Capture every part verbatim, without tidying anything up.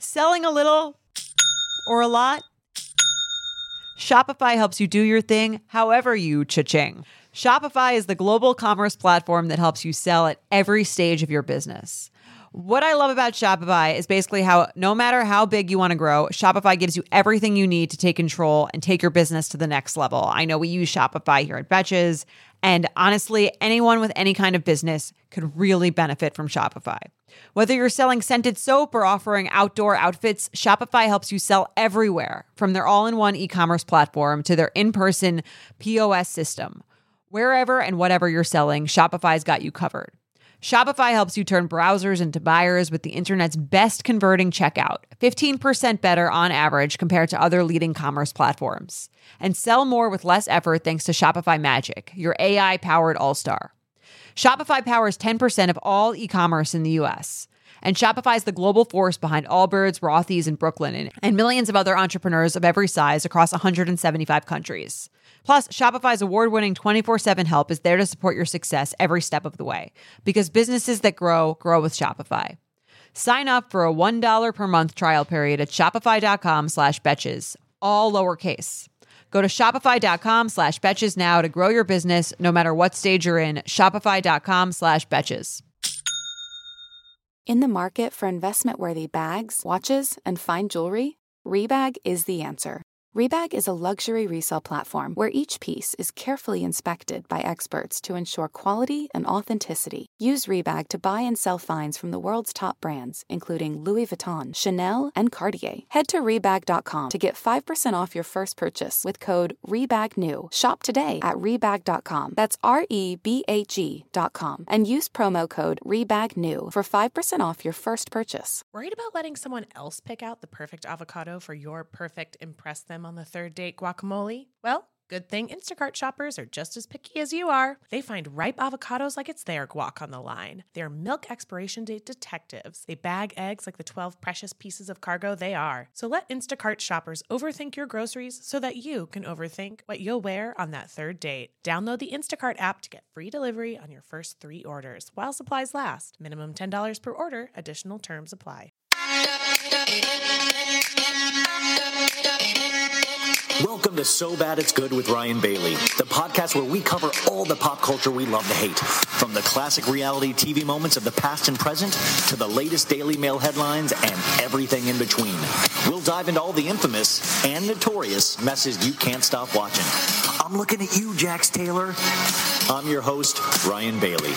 Selling a little or a lot? Shopify helps you do your thing however you cha-ching. Shopify is the global commerce platform that helps you sell at every stage of your business. What I love about Shopify is basically how no matter how big you want to grow, Shopify gives you everything you need to take control and take your business to the next level. I know we use Shopify here at Betches, and honestly, anyone with any kind of business could really benefit from Shopify. Whether you're selling scented soap or offering outdoor outfits, Shopify helps you sell everywhere, from their all-in-one e-commerce platform to their in-person P O S system. Wherever and whatever you're selling, Shopify's got you covered. Shopify helps you turn browsers into buyers with the internet's best converting checkout, fifteen percent better on average compared to other leading commerce platforms. And sell more with less effort thanks to Shopify Magic, your A I-powered all-star. Shopify powers ten percent of all e-commerce in the U S, and Shopify is the global force behind Allbirds, Rothy's, and Brooklinen, and millions of other entrepreneurs of every size across one hundred seventy-five countries. Plus, Shopify's award-winning twenty-four seven help is there to support your success every step of the way, because businesses that grow, grow with Shopify. Sign up for a one dollar per month trial period at shopify.com slash betches, all lowercase. Go to shopify.com slash betches now to grow your business no matter what stage you're in. Shopify.com slash betches. In the market for investment-worthy bags, watches, and fine jewelry, Rebag is the answer. Rebag is a luxury resale platform where each piece is carefully inspected by experts to ensure quality and authenticity. Use Rebag to buy and sell finds from the world's top brands, including Louis Vuitton, Chanel, and Cartier. Head to Rebag dot com to get five percent off your first purchase with code REBAGNEW. Shop today at Rebag dot com. That's R E B A G dot com. And use promo code REBAGNEW for five percent off your first purchase. Worried about letting someone else pick out the perfect avocado for your perfect impress them on the third date guacamole? Well, good thing Instacart shoppers are just as picky as you are. They find ripe avocados like it's their guac on the line. They're milk expiration date detectives. They bag eggs like the twelve precious pieces of cargo they are. So let Instacart shoppers overthink your groceries so that you can overthink what you'll wear on that third date. Download the Instacart app to get free delivery on your first three orders while supplies last. Minimum ten dollars per order. Additional terms apply. Welcome to So Bad It's Good with Ryan Bailey, the podcast where we cover all the pop culture we love to hate, from the classic reality T V moments of the past and present to the latest Daily Mail headlines and everything in between. We'll dive into all the infamous and notorious messes you can't stop watching. I'm looking at you, Jax Taylor. I'm your host, Ryan Bailey.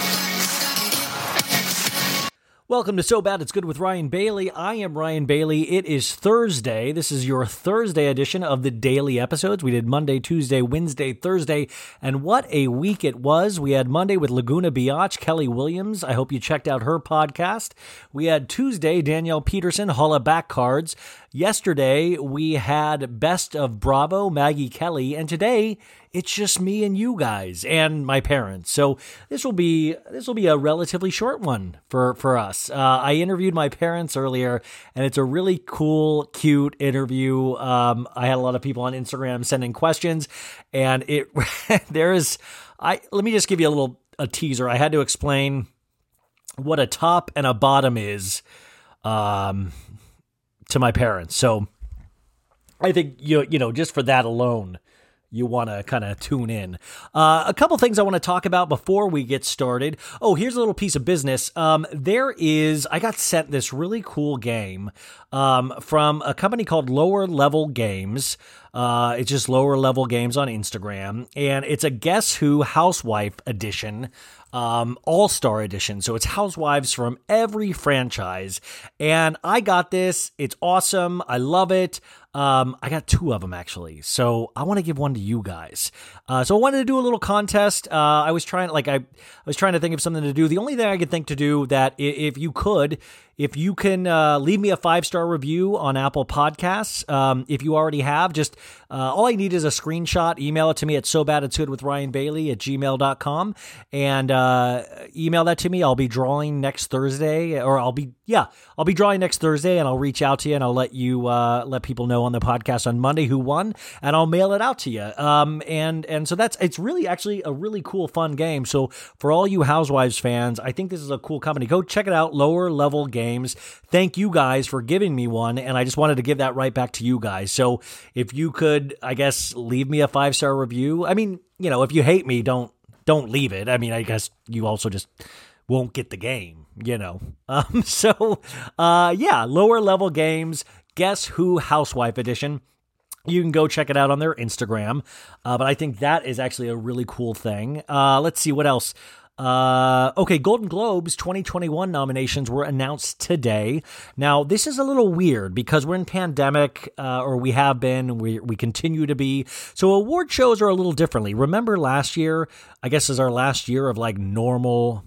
Welcome to So Bad It's Good with Ryan Bailey. I am Ryan Bailey. It is Thursday. This is your Thursday edition of the daily episodes. We did Monday, Tuesday, Wednesday, Thursday, and what a week it was. We had Monday with Laguna Biatch, Kelly Williams. I hope you checked out her podcast. We had Tuesday, Danielle Peterson, Holla Back Cards. Yesterday, we had Best of Bravo, Maggie Kelly, and today, it's just me and you guys and my parents. So this will be this will be a relatively short one for, for us. Uh, I interviewed my parents earlier, and it's a really cool, cute interview. Um, I had a lot of people on Instagram sending questions, and it there is. I let me just give you a little a teaser. I had to explain what a top and a bottom is um, to my parents. So I think you you know just for that alone, you want to kind of tune in. Uh, a couple things I want to talk about before we get started. Oh, here's a little piece of business. Um, there is, I got sent this really cool game um, from a company called Lower Level Games. Uh, it's just Lower Level Games on Instagram, and it's a Guess Who Housewife edition. Um, All-Star Edition. So it's housewives from every franchise. And I got this. It's awesome. I love it. Um, I got two of them, actually. So I want to give one to you guys. Uh, so I wanted to do a little contest. Uh, I was trying, like, I, I was trying to think of something to do. The only thing I could think to do that if you could, if you can uh, leave me a five-star review on Apple Podcasts, um, if you already have, just uh, all I need is a screenshot. Email it to me at so bad it's good with Ryan Bailey at gmail dot com and uh, email that to me. I'll be drawing next Thursday, or I'll be yeah, I'll be drawing next Thursday, and I'll reach out to you, and I'll let you uh, let people know on the podcast on Monday who won, and I'll mail it out to you. Um, and and so that's it's really actually a really cool, fun game. So for all you Housewives fans, I think this is a cool company. Go check it out, Lower Level Games. Thank you guys for giving me one, and I just wanted to give that right back to you guys. So if you could, I guess, leave me a five star review. I mean, you know, if you hate me, don't don't leave it. I mean, I guess you also just won't get the game, you know. Um, so, uh, yeah, Lower Level Games, Guess Who Housewife Edition. You can go check it out on their Instagram. Uh, but I think that is actually a really cool thing. Uh, let's see what else. Uh, okay, Golden Globes twenty twenty-one nominations were announced today. Now, this is a little weird because we're in pandemic, uh, or we have been, we we continue to be. So award shows are a little differently. Remember last year, I guess is our last year of like normal,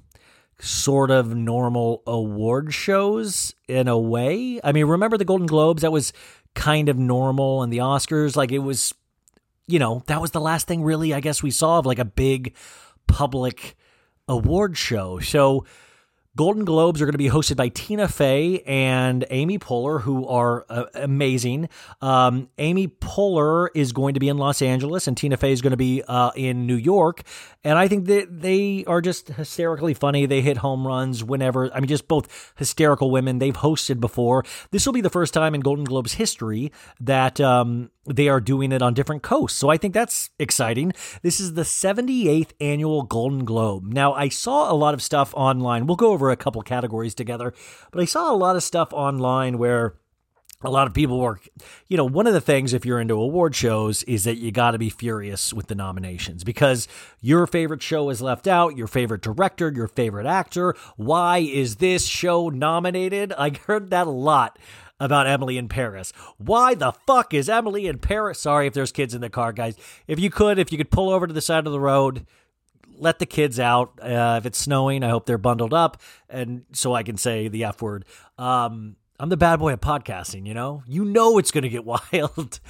sort of normal award shows in a way. I mean, remember the Golden Globes? That was kind of normal, and the Oscars, like it was, you know, that was the last thing really, I guess, we saw of like a big public award show. So Golden Globes are going to be hosted by Tina Fey and Amy Poehler, who are uh, amazing. Um, Amy Poehler is going to be in Los Angeles, and Tina Fey is going to be uh, in New York. And I think that they are just hysterically funny. They hit home runs whenever. I mean, just both hysterical women. They've hosted before. This will be the first time in Golden Globes history that um, they are doing it on different coasts. So I think that's exciting. This is the seventy-eighth annual Golden Globe. Now, I saw a lot of stuff online. We'll go over a couple categories together, but I saw a lot of stuff online where a lot of people were, you know, one of the things if you're into award shows is that you got to be furious with the nominations because your favorite show is left out, your favorite director, your favorite actor. Why is this show nominated? I heard that a lot about Emily in Paris. Why the fuck is Emily in Paris? Sorry if there's kids in the car, guys. If you could, if you could pull over to the side of the road, let the kids out. Uh, if it's snowing, I hope they're bundled up, and so I can say the F word. Um, I'm the bad boy of podcasting, you know? You know it's going to get wild.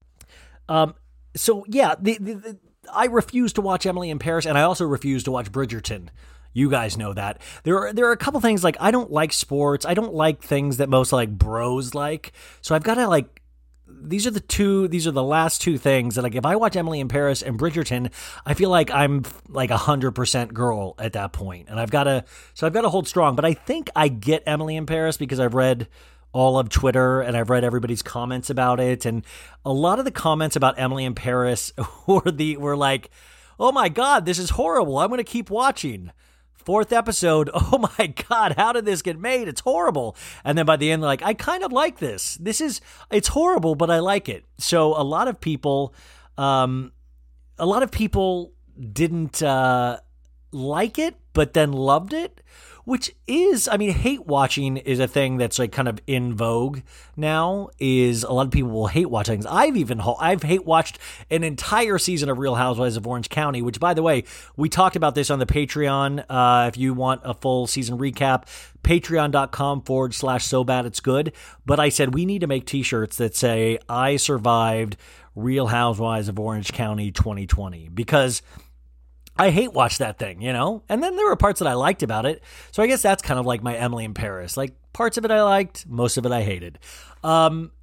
um, so, yeah, the, the, the, I refuse to watch Emily in Paris, and I also refuse to watch Bridgerton. You guys know that. There are there are a couple things, like, I don't like sports. I don't like things that most, like, bros like. So I've got to, like, these are the two, these are the last two things that, like, if I watch Emily in Paris and Bridgerton, I feel like I'm like a hundred percent girl at that point. And I've got to, so I've got to hold strong, but I think I get Emily in Paris because I've read all of Twitter and I've read everybody's comments about it. And a lot of the comments about Emily in Paris were the, were like, oh my God, this is horrible. I'm going to keep watching. Fourth episode, oh my God, how did this get made? It's horrible. And then by the end, they're like, I kind of like this. This is, it's horrible, but I like it. So a lot of people, um, a lot of people didn't uh, like it, but then loved it, which is, I mean, hate watching is a thing that's like kind of in vogue now. Is a lot of people will hate watch things. I've even I've hate watched an entire season of Real Housewives of Orange County, which, by the way, we talked about this on the Patreon. Uh, if you want a full season recap, patreon.com forward slash so bad it's good. But I said we need to make t-shirts that say I survived Real Housewives of Orange County twenty twenty, because I hate watch that thing, you know? And then there were parts that I liked about it. So I guess that's kind of like my Emily in Paris. Like, parts of it I liked, most of it I hated. Um,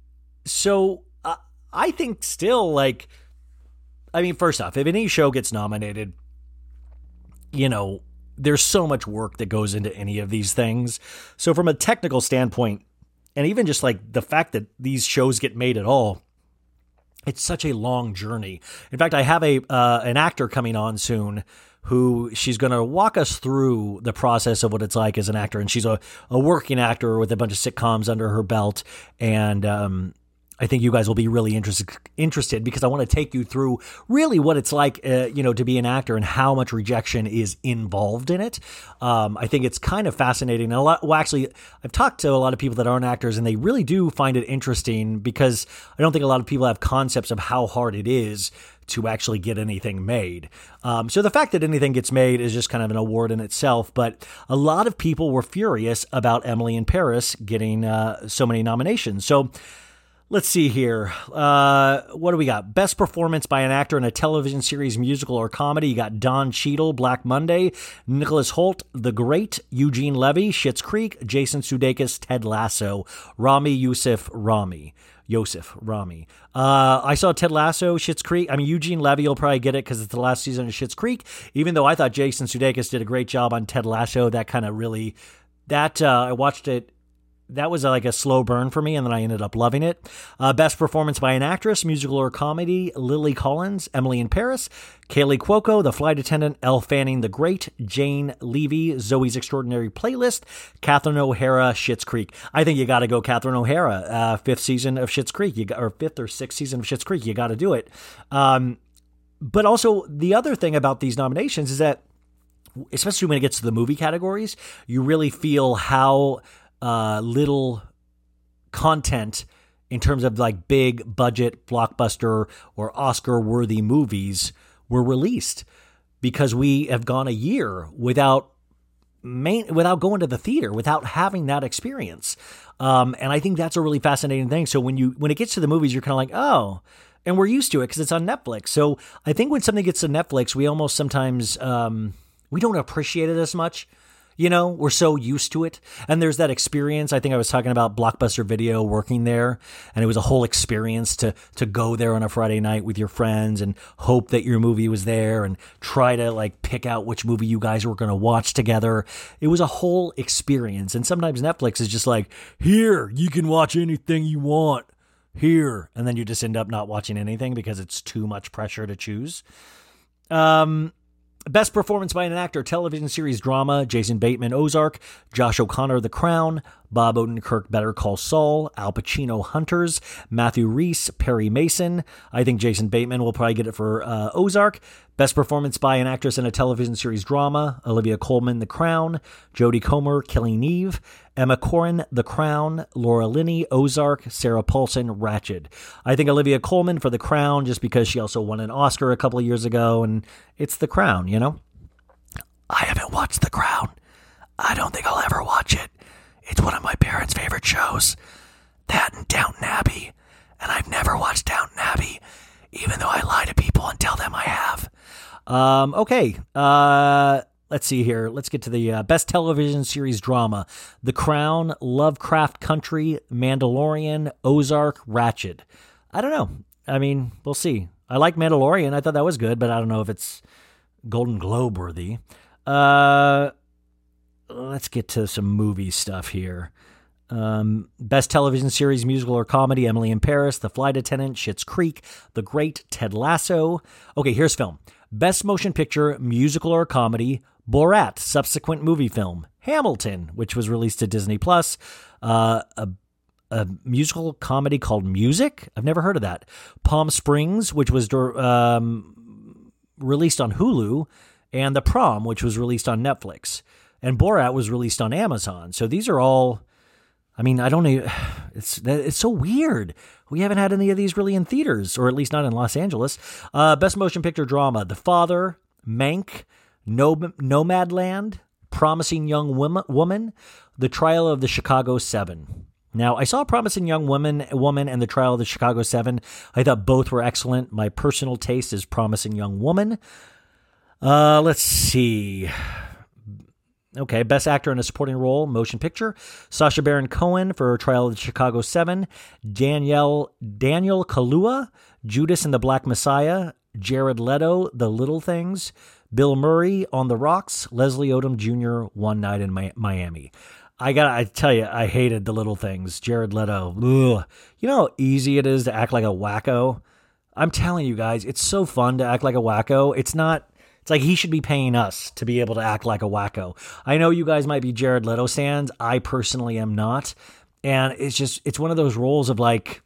so uh, I think still, like, I mean, first off, if any show gets nominated, you know, there's so much work that goes into any of these things. So from a technical standpoint, and even just like the fact that these shows get made at all, it's such a long journey. In fact, I have a uh, an actor coming on soon who she's going to walk us through the process of what it's like as an actor. And she's a, a working actor with a bunch of sitcoms under her belt. And um, I think you guys will be really interested interested because I want to take you through really what it's like, uh, you know, to be an actor and how much rejection is involved in it. Um, I think it's kind of fascinating. And a lot, well, actually, I've talked to a lot of people that aren't actors, and they really do find it interesting because I don't think a lot of people have concepts of how hard it is to actually get anything made. Um, so the fact that anything gets made is just kind of an award in itself. But a lot of people were furious about Emily in Paris getting uh, so many nominations. So Let's see here. Uh, what do we got? Best performance by an actor in a television series, musical, or comedy. You got Don Cheadle, Black Monday, Nicholas Hoult, The Great, Eugene Levy, Schitt's Creek, Jason Sudeikis, Ted Lasso, Rami Youssef Rami. Yosef Rami. Uh, I saw Ted Lasso, Schitt's Creek. I mean, Eugene Levy will probably get it because it's the last season of Schitt's Creek, even though I thought Jason Sudeikis did a great job on Ted Lasso. That kind of really, that uh, I watched it. That was like a slow burn for me, and then I ended up loving it. Uh, best performance by an actress, musical or comedy, Lily Collins, Emily in Paris, Kaylee Cuoco, The Flight Attendant, Elle Fanning, The Great, Jane Levy, Zoe's Extraordinary Playlist, Catherine O'Hara, Schitt's Creek. I think you got to go Catherine O'Hara, uh, fifth season of Schitt's Creek, you got, or fifth or sixth season of Schitt's Creek. You got to do it. Um, but also, the other thing about these nominations is that, especially when it gets to the movie categories, you really feel how Uh, little content in terms of like big budget blockbuster or Oscar worthy movies were released, because we have gone a year without main, without going to the theater, without having that experience. Um, and I think that's a really fascinating thing. So when you, when it gets to the movies, you're kind of like, oh, and we're used to it because it's on Netflix. So I think when something gets to Netflix, we almost sometimes, um, we don't appreciate it as much. You know, we're so used to it. And there's that experience. I think I was talking about Blockbuster Video working there, and it was a whole experience to to go there on a Friday night with your friends and hope that your movie was there and try to like pick out which movie you guys were going to watch together. It was a whole experience. And sometimes Netflix is just like, here, you can watch anything you want here. And then you just end up not watching anything because it's too much pressure to choose. Um, Best performance by an actor, television series, drama, Jason Bateman, Ozark, Josh O'Connor, The Crown, Bob Odenkirk, Better Call Saul, Al Pacino, Hunters, Matthew Rhys, Perry Mason. I think Jason Bateman will probably get it for uh, Ozark. Best performance by an actress in a television series drama, Olivia Colman, The Crown, Jodie Comer, Killing Eve, Emma Corrin, The Crown, Laura Linney, Ozark, Sarah Paulson, Ratched. I think Olivia Colman for The Crown, just because she also won an Oscar a couple of years ago, and it's The Crown, you know? I haven't watched The Crown. I don't think I'll ever watch it. It's one of my parents' favorite shows. That and Downton Abbey. And I've never watched Downton Abbey, even though I lie to people and tell them I have. Um, okay, uh, let's see here. Let's get to the uh, best television series drama. The Crown, Lovecraft Country, Mandalorian, Ozark, Ratched. I don't know. I mean, we'll see. I like Mandalorian. I thought that was good, but I don't know if it's Golden Globe worthy. Uh, let's get to some movie stuff here. Um, best television series, musical or comedy, Emily in Paris, The Flight Attendant, Schitt's Creek, The Great, Ted Lasso. Okay, here's film. Best motion picture, musical or comedy, Borat, subsequent movie film, Hamilton, which was released to Disney Plus, uh, a, a musical comedy called Music. I've never heard of that. Palm Springs, which was um, released on Hulu, and The Prom, which was released on Netflix, and Borat was released on Amazon. So these are all, I mean, I don't know. It's it's so weird. We haven't had any of these really in theaters, or at least not in Los Angeles. Uh, best motion picture drama, The Father, Mank, no- Nomadland, Promising Young Woman, The Trial of the Chicago Seven. Now, I saw Promising Young Woman, Woman and The Trial of the Chicago Seven. I thought both were excellent. My personal taste is Promising Young Woman. Uh, let's see. Okay, best actor in a supporting role, motion picture. Sacha Baron Cohen for Trial of the Chicago Seven. Danielle, Daniel Kaluuya, Judas and the Black Messiah. Jared Leto, The Little Things. Bill Murray, On the Rocks. Leslie Odom Junior, One Night in Miami. I gotta I tell you, I hated The Little Things. Jared Leto. Ugh. You know how easy it is to act like a wacko? I'm telling you guys, it's so fun to act like a wacko. It's not... It's like he should be paying us to be able to act like a wacko. I know you guys might be Jared Leto fans. I personally am not. And it's just, it's one of those roles of like,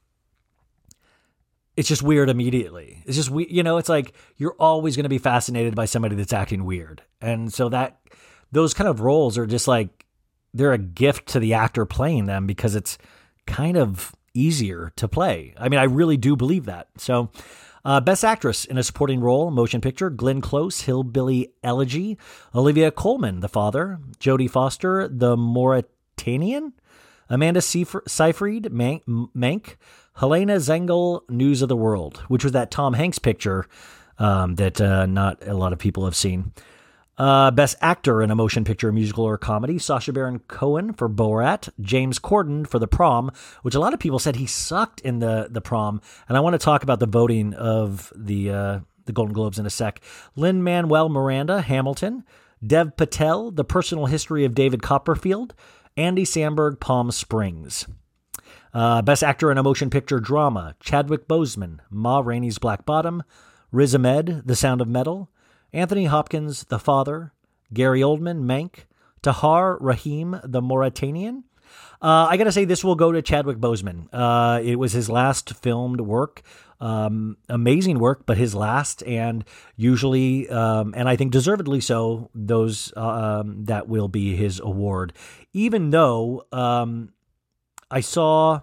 it's just weird immediately. It's just, you know, it's like you're always going to be fascinated by somebody that's acting weird. And so that, those kind of roles are just like, they're a gift to the actor playing them because it's kind of easier to play. I mean, I really do believe that. So, Uh, best actress in a supporting role, motion picture, Glenn Close, Hillbilly Elegy, Olivia Colman, The Father, Jodie Foster, The Mauritanian, Amanda Seyfried, Seyfried Mank, Mank, Helena Zengel, News of the World, which was that Tom Hanks picture um, that uh, not a lot of people have seen. Uh, Best Actor in a Motion Picture, Musical, or Comedy, Sacha Baron Cohen for Borat, James Corden for The Prom, which a lot of people said he sucked in the, the Prom, and I want to talk about the voting of the uh, the Golden Globes in a sec. Lin-Manuel Miranda, Hamilton, Dev Patel, The Personal History of David Copperfield, Andy Samberg, Palm Springs. Uh, Best Actor in a Motion Picture Drama, Chadwick Boseman, Ma Rainey's Black Bottom, Riz Ahmed, The Sound of Metal, Anthony Hopkins, The Father, Gary Oldman, Mank, Tahar Rahim, The Mauritanian. Uh, I got to say, this will go to Chadwick Boseman. Uh, it was his last filmed work. Um, amazing work, but his last, and usually, um, and I think deservedly so, those uh, um, that will be his award. Even though um, I saw,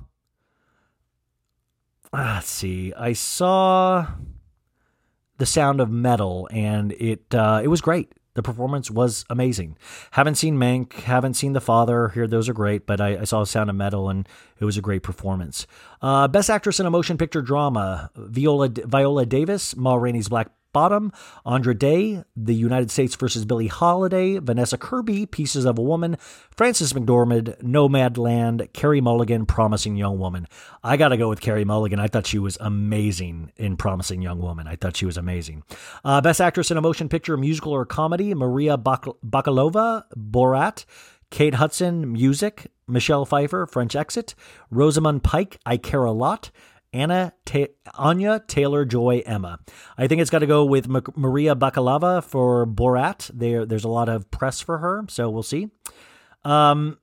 let's see, I saw The Sound of Metal, and it uh, it was great. The performance was amazing. Haven't seen Mank, haven't seen The Father. Here, those are great, but I, I saw Sound of Metal, and it was a great performance. Uh, Best Actress in a Motion Picture Drama, Viola Viola Davis, Ma Rainey's Black Bottom, Andra Day, The United States versus Billie Holiday, Vanessa Kirby, Pieces of a Woman, Frances McDormand, Nomadland, Carey Mulligan, Promising Young Woman. I got to go with Carey Mulligan. I thought she was amazing in Promising Young Woman. I thought she was amazing. Uh, Best Actress in a Motion Picture, Musical, or Comedy, Maria Bak- Bakalova, Borat, Kate Hudson, Music, Michelle Pfeiffer, French Exit, Rosamund Pike, I Care a Lot, Anna Ta- Anya Taylor-Joy, Emma. I think it's got to go with M- Maria Bakalova for Borat. There, there's a lot of press for her, so we'll see. Um,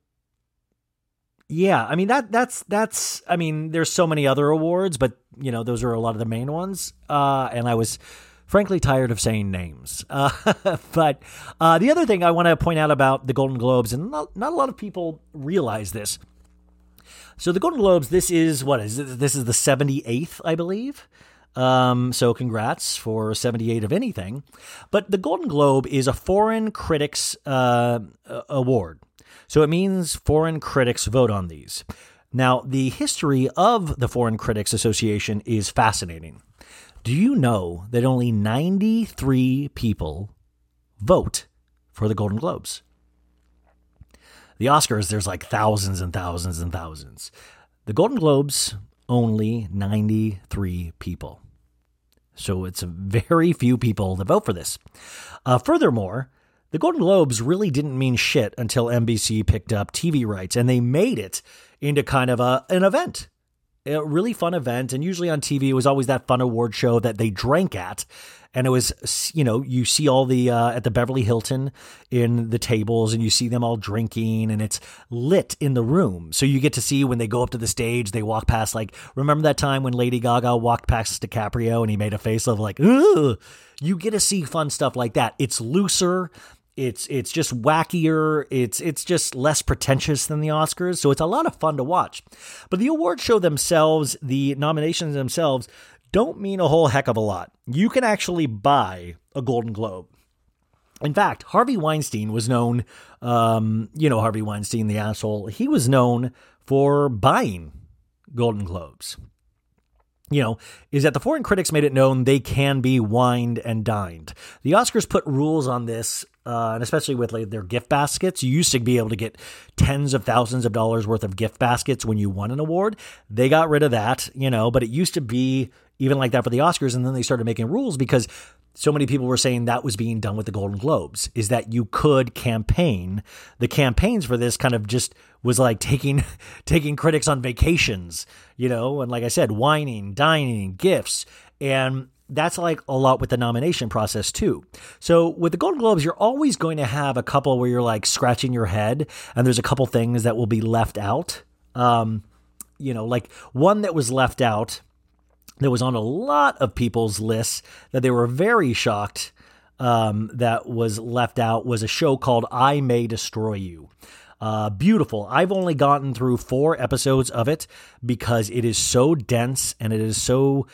yeah, I mean that that's that's. I mean, there's so many other awards, but you know those are a lot of the main ones. Uh, and I was frankly tired of saying names. Uh, but uh, the other thing I want to point out about the Golden Globes, and not, not a lot of people realize this. So the Golden Globes, this is, what is it? This is the seventy-eighth, I believe. Um, so congrats for seventy-eight of anything. But the Golden Globe is a foreign critics uh, award. So it means foreign critics vote on these. Now, the history of the Foreign Critics Association is fascinating. Do you know that only ninety-three people vote for the Golden Globes? The Oscars, there's like thousands and thousands and thousands. The Golden Globes, only ninety-three people. So it's very few people that vote for this. Uh, furthermore, the Golden Globes really didn't mean shit until N B C picked up T V rights, and they made it into kind of a an event. A really fun event, and usually on T V, it was always that fun award show that they drank at. And it was, you know, you see all the, uh, at the Beverly Hilton in the tables, and you see them all drinking, and it's lit in the room. So you get to see when they go up to the stage, they walk past, like, remember that time when Lady Gaga walked past DiCaprio and he made a face of like, ugh, you get to see fun stuff like that. It's looser. It's it's just wackier. It's it's just less pretentious than the Oscars. So it's a lot of fun to watch. But the award show themselves, the nominations themselves, don't mean a whole heck of a lot. You can actually buy a Golden Globe. In fact, Harvey Weinstein was known, um, you know, Harvey Weinstein, the asshole, he was known for buying Golden Globes. You know, is that the foreign critics made it known they can be wined and dined. The Oscars put rules on this, uh, and especially with like, their gift baskets. You used to be able to get tens of thousands of dollars worth of gift baskets when you won an award. They got rid of that, you know, but it used to be even like that for the Oscars. And then they started making rules because so many people were saying that was being done with the Golden Globes, is that you could campaign. The campaigns for this kind of just was like taking taking critics on vacations, you know, and like I said, wining, dining, gifts. And that's like a lot with the nomination process too. So with the Golden Globes, you're always going to have a couple where you're like scratching your head and there's a couple things that will be left out. Um, you know, like one that was left out that was on a lot of people's lists that they were very shocked um, that was left out was a show called I May Destroy You. Uh, beautiful. I've only gotten through four episodes of it because it is so dense and it is so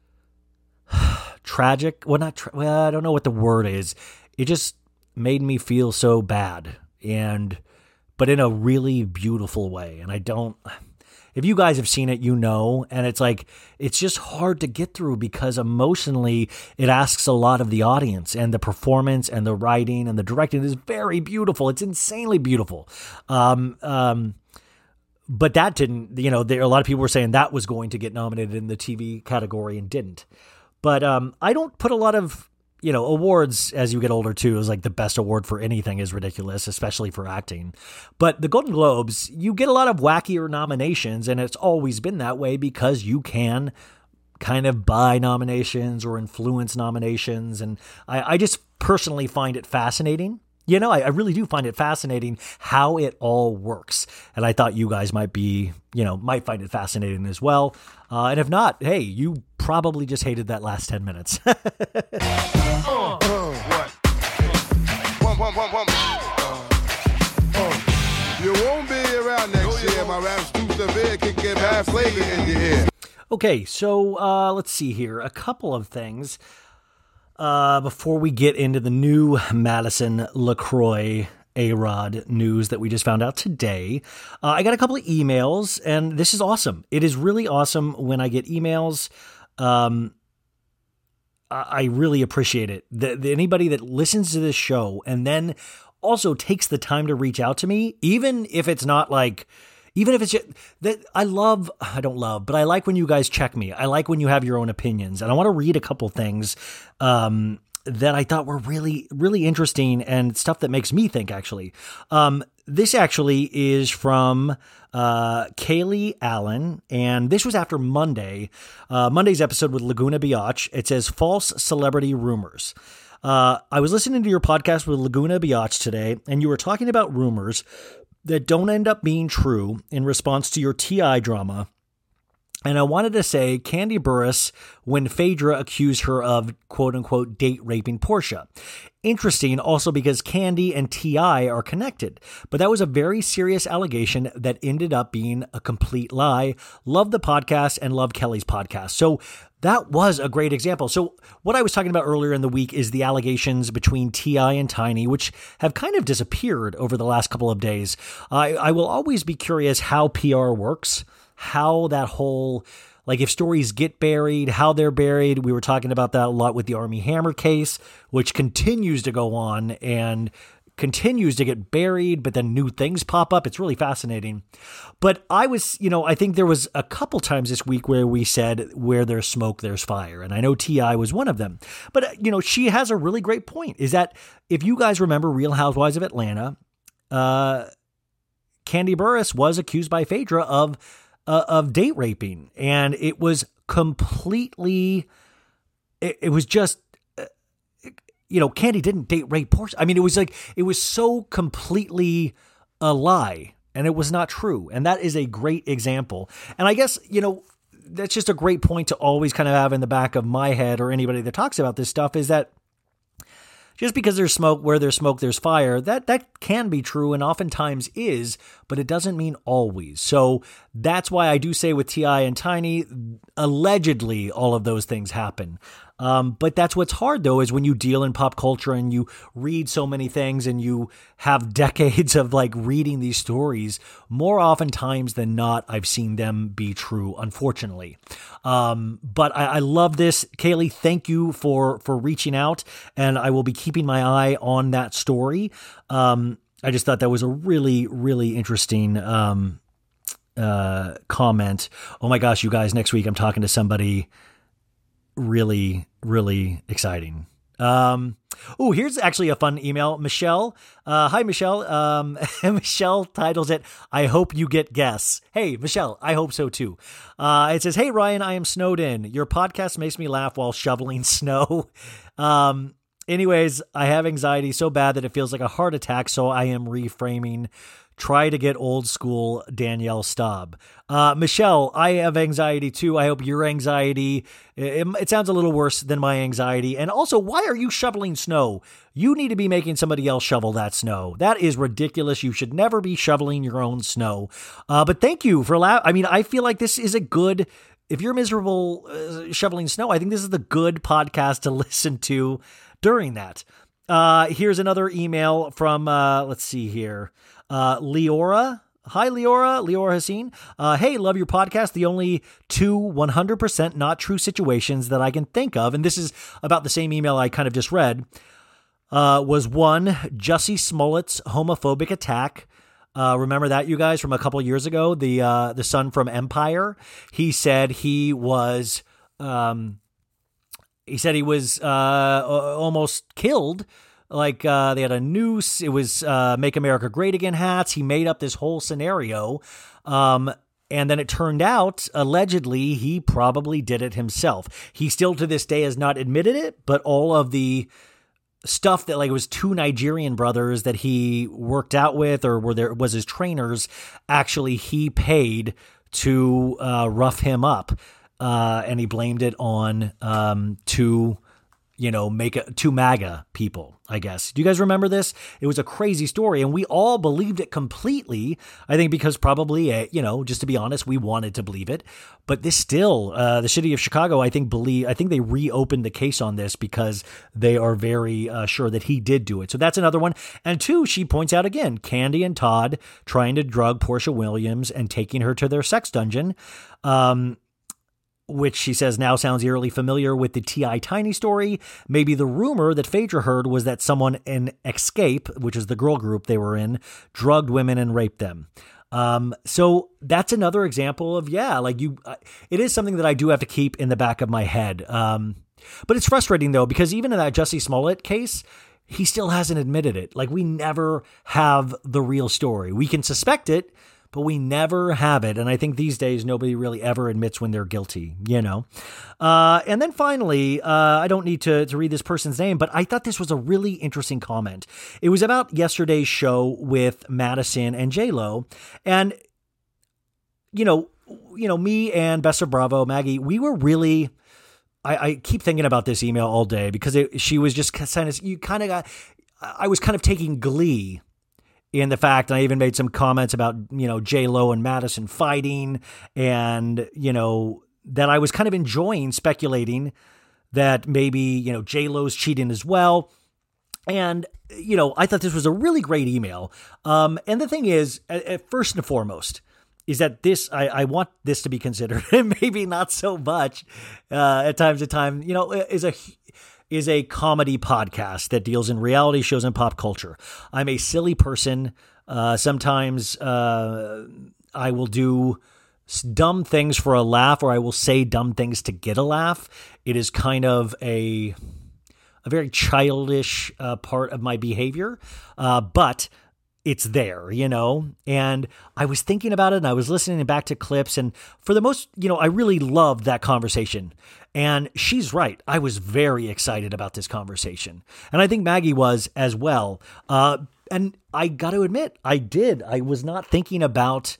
tragic. Well, not, tra- well, I don't know what the word is. It just made me feel so bad. And, but in a really beautiful way. And I don't, if you guys have seen it, you know, and it's like, it's just hard to get through because emotionally it asks a lot of the audience, and the performance and the writing and the directing is very beautiful. It's insanely beautiful. Um, um, but that didn't, you know, there, a lot of people were saying that was going to get nominated in the T V category and didn't. But um, I don't put a lot of, you know, awards as you get older too, is like the best award for anything is ridiculous, especially for acting. But the Golden Globes, you get a lot of wackier nominations, and it's always been that way because you can kind of buy nominations or influence nominations. And I, I just personally find it fascinating. You know, I, I really do find it fascinating how it all works. And I thought you guys might be, you know, might find it fascinating as well. Uh, and if not, hey, you probably just hated that last ten minutes. uh, uh, what? One, one, one, one. Uh, uh, you won't be around next year. My rap's too severe, can get half flavor in your ear. Okay, so uh, let's see here. A couple of things. Uh, before we get into the new Madison LaCroix A-Rod news that we just found out today, uh, I got a couple of emails, and this is awesome. It is really awesome when I get emails. Um, I, I really appreciate it. The, the, anybody that listens to this show and then also takes the time to reach out to me, even if it's not like... Even if it's just, that I love, I don't love, but I like when you guys check me. I like when you have your own opinions. And I want to read a couple things um, that I thought were really, really interesting and stuff that makes me think, actually. Um, this actually is from uh, Kaylee Allen, and this was after Monday, uh, Monday's episode with Laguna Biatch. It says, false celebrity rumors. Uh, I was listening to your podcast with Laguna Biatch today, and you were talking about rumors that don't end up being true in response to your T I drama. And I wanted to say Kandi Burruss when Phaedra accused her of quote unquote date raping Portia. Interesting also because Kandi and T I are connected, but that was a very serious allegation that ended up being a complete lie. Love the podcast and love Kelly's podcast. So that was a great example. So what I was talking about earlier in the week is the allegations between T I and Tiny, which have kind of disappeared over the last couple of days. I, I will always be curious how P R works, how that whole, like if stories get buried, how they're buried. We were talking about that a lot with the Armie Hammer case, which continues to go on and continues to get buried, but then new things pop up. It's really fascinating. But I was, you know, I think there was a couple times this week where we said, where there's smoke, there's fire. And I know T I was one of them. But, you know, she has a really great point, is that if you guys remember Real Housewives of Atlanta, uh, Kandi Burruss was accused by Phaedra of Uh, of date raping, and it was completely, it, it was just, uh, you know, Kandi didn't date rape Portia. I mean, it was like, it was so completely a lie, and it was not true. And that is a great example. And I guess, you know, that's just a great point to always kind of have in the back of my head, or anybody that talks about this stuff, is that just because there's smoke, where there's smoke, there's fire, that that can be true and oftentimes is, but it doesn't mean always. So that's why I do say with T I and Tiny, allegedly all of those things happen. Um, but that's what's hard, though, is when you deal in pop culture and you read so many things and you have decades of like reading these stories, more oftentimes than not, I've seen them be true, unfortunately. Um, but I, I love this. Kaylee, thank you for, for reaching out, and I will be keeping my eye on that story. Um, I just thought that was a really, really interesting um, uh, comment. Oh my gosh, you guys, next week I'm talking to somebody really, really exciting. Um, oh, here's actually a fun email. Michelle. Uh, hi, Michelle. Um, Michelle titles it, I hope you get guests. Hey, Michelle, I hope so too. Uh, it says, hey, Ryan, I am snowed in. Your podcast makes me laugh while shoveling snow. Um, anyways, I have anxiety so bad that it feels like a heart attack. So I am reframing. Try to get old school Danielle Staub. Uh, Michelle, I have anxiety too. I hope your anxiety, it, it sounds a little worse than my anxiety. And also, why are you shoveling snow? You need to be making somebody else shovel that snow. That is ridiculous. You should never be shoveling your own snow. Uh, but thank you for allowing, I mean, I feel like this is a good, if you're miserable uh, shoveling snow, I think this is the good podcast to listen to during that. Uh, here's another email from, uh, let's see here. Uh, Leora. Hi, Leora. Leora Haseen. Uh, hey, love your podcast. The only two one hundred percent not true situations that I can think of, and this is about the same email I kind of just read, uh, was one, Jussie Smollett's homophobic attack. Uh, remember that, you guys, from a couple years ago? The uh, the son from Empire. He said he was um, he said he was uh, almost killed. Like uh, they had a noose. It was uh, "Make America Great Again" hats. He made up this whole scenario, um, and then it turned out allegedly he probably did it himself. He still to this day has not admitted it, but all of the stuff that like it was two Nigerian brothers that he worked out with or were there was his trainers, actually he paid to uh, rough him up, uh, and he blamed it on um, two, you know, make a, two MAGA people, I guess. Do you guys remember this? It was a crazy story, and we all believed it completely. I think because probably, uh, you know, just to be honest, we wanted to believe it. But this still, uh, the city of Chicago, I think believe, I think they reopened the case on this because they are very uh, sure that he did do it. So that's another one. And two, she points out again, Candy and Todd trying to drug Portia Williams and taking her to their sex dungeon. Um, which she says now sounds eerily familiar with the T I Tiny story. Maybe the rumor that Phaedra heard was that someone in Escape, which is the girl group they were in, drugged women and raped them. Um, so that's another example of, yeah, like you, uh, it is something that I do have to keep in the back of my head. Um, but it's frustrating though, because even in that Jussie Smollett case, he still hasn't admitted it. Like we never have the real story. We can suspect it, but we never have it. And I think these days, nobody really ever admits when they're guilty, you know? Uh, and then finally, uh, I don't need to, to read this person's name, but I thought this was a really interesting comment. It was about yesterday's show with Madison and J-Lo. And, you know, you know, me and Best of Bravo, Maggie, we were really, I, I keep thinking about this email all day because it, she was just kind of, you kind of got, I was kind of taking glee in the fact, and I even made some comments about, you know, J-Lo and Madison fighting, and, you know, that I was kind of enjoying speculating that maybe, you know, J-Lo's cheating as well. And, you know, I thought this was a really great email. Um, and the thing is, at first and foremost, is that this, I, I want this to be considered, and maybe not so much uh, at times to time, you know, is a is a comedy podcast that deals in reality shows and pop culture. I'm a silly person. Uh, sometimes uh, I will do dumb things for a laugh, or I will say dumb things to get a laugh. It is kind of a a very childish uh, part of my behavior, uh, but it's there, you know, and I was thinking about it and I was listening back to clips, and for the most, you know, I really loved that conversation. And she's right. I was very excited about this conversation. And I think Maggie was as well. Uh, and I got to admit, I did. I was not thinking about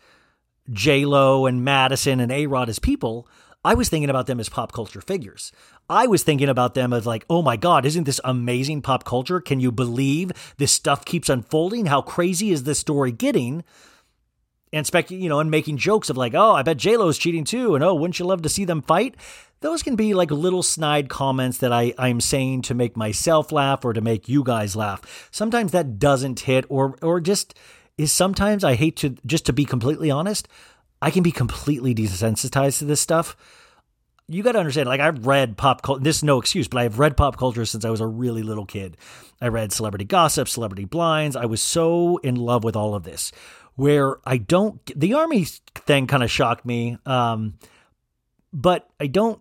J-Lo and Madison and A-Rod as people. I was thinking about them as pop culture figures. I was thinking about them as like, oh my God, isn't this amazing pop culture? Can you believe this stuff keeps unfolding? How crazy is this story getting? And spec, you know, and making jokes of like, oh, I bet J-Lo's cheating too. And oh, wouldn't you love to see them fight? Those can be like little snide comments that I, I'm saying to make myself laugh or to make you guys laugh. Sometimes that doesn't hit, or or just is sometimes, I hate to, just to be completely honest, I can be completely desensitized to this stuff. You got to understand, like I've read pop culture, this is no excuse, but I've read pop culture since I was a really little kid. I read Celebrity Gossip, Celebrity Blinds. I was so in love with all of this, where I don't, the Army thing kind of shocked me. Um, but I don't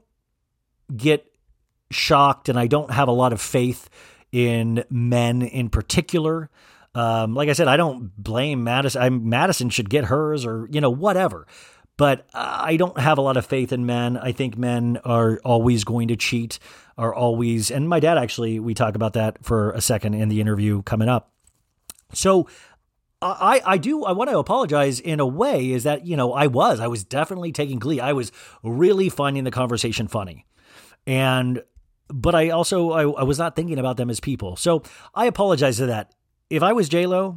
get shocked, and I don't have a lot of faith in men in particular. Um, like I said, I don't blame Madison. I'm, Madison should get hers, or, you know, whatever. But I don't have a lot of faith in men. I think men are always going to cheat, are always, and my dad actually, we talk about that for a second in the interview coming up. So I, I do, I want to apologize in a way, is that, you know, I was, I was definitely taking glee. I was really finding the conversation funny. And, but I also, I, I was not thinking about them as people. So I apologize to that. If I was J-Lo,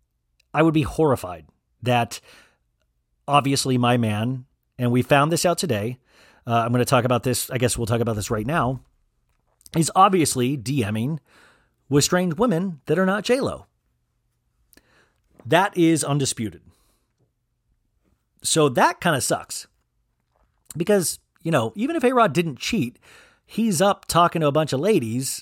I would be horrified that obviously my man, and we found this out today, uh, I'm going to talk about this, I guess we'll talk about this right now, is obviously DMing with strange women that are not J-Lo. That is undisputed. So that kind of sucks. Because, you know, even if A-Rod didn't cheat, he's up talking to a bunch of ladies.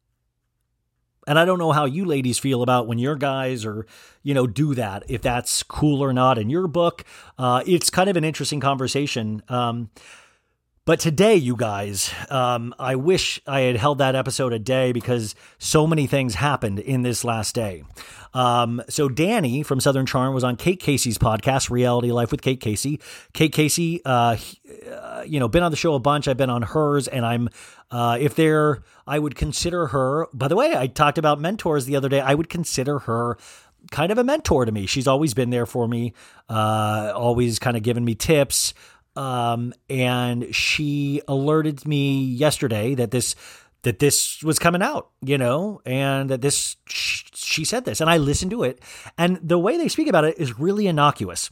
And I don't know how you ladies feel about when your guys are, you know, do that, if that's cool or not in your book. Uh, it's kind of an interesting conversation. Um, but today, you guys, um, I wish I had held that episode a day because so many things happened in this last day. Um, so Danny from Southern Charm was on Kate Casey's podcast, Reality Life with Kate Casey. Kate Casey, uh, uh, you know, been on the show a bunch. I've been on hers, and I'm, uh, if there, I would consider her, by the way, I talked about mentors the other day. I would consider her kind of a mentor to me. She's always been there for me, uh, always kind of given me tips. Um, and she alerted me yesterday that this, that this was coming out, you know, and that this, sh- she said this, and I listened to it, and the way they speak about it is really innocuous.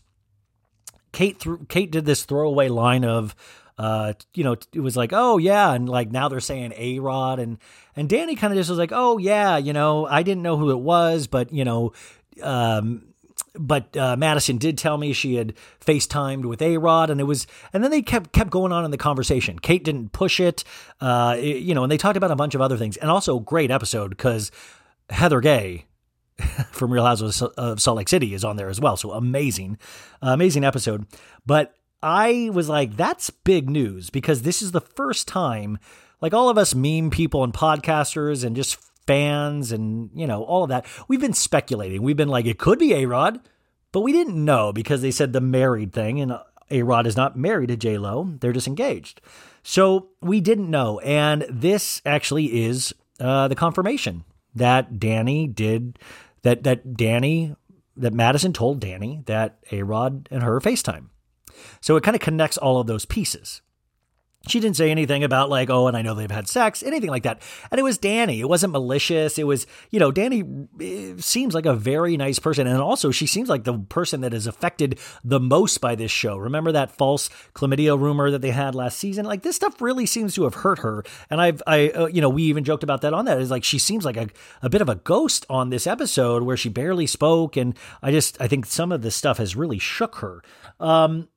Kate, th- Kate did this throwaway line of, uh, you know, it was like, oh yeah. And like, now they're saying A-Rod, and, and Danny kind of just was like, oh yeah, you know, I didn't know who it was, but you know, um, But uh, Madison did tell me she had FaceTimed with A-Rod, and it was, and then they kept kept going on in the conversation. Kate didn't push it, uh, it, you know, and they talked about a bunch of other things. And also, great episode because Heather Gay from Real Housewives of Salt Lake City is on there as well. So amazing, uh, amazing episode. But I was like, that's big news because this is the first time, like all of us meme people and podcasters and just fans and, you know, all of that, we've been speculating. We've been like, it could be A-Rod, but we didn't know because they said the married thing, and A-Rod is not married to J-Lo. They're just engaged. So we didn't know. And this actually is uh, the confirmation that Danny did, that, that Danny, that Madison told Danny that A-Rod and her FaceTime. So it kind of connects all of those pieces. She didn't say anything about like, oh, and I know they've had sex, anything like that. And it was Danny. It wasn't malicious. It was, you know, Danny seems like a very nice person. And also she seems like the person that is affected the most by this show. Remember that false chlamydia rumor that they had last season? Like this stuff really seems to have hurt her. And I've, I, uh, you know, we even joked about that on that. Is like, she seems like a, a bit of a ghost on this episode where she barely spoke. And I just, I think some of this stuff has really shook her. Um,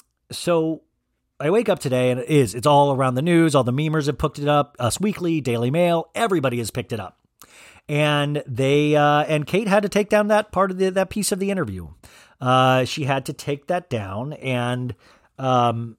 so I wake up today and it is, it's all around the news. All the memers have picked it up. Us Weekly, Daily Mail, everybody has picked it up. And they, uh, and Kate had to take down that part of the, that piece of the interview. Uh, she had to take that down. And, um,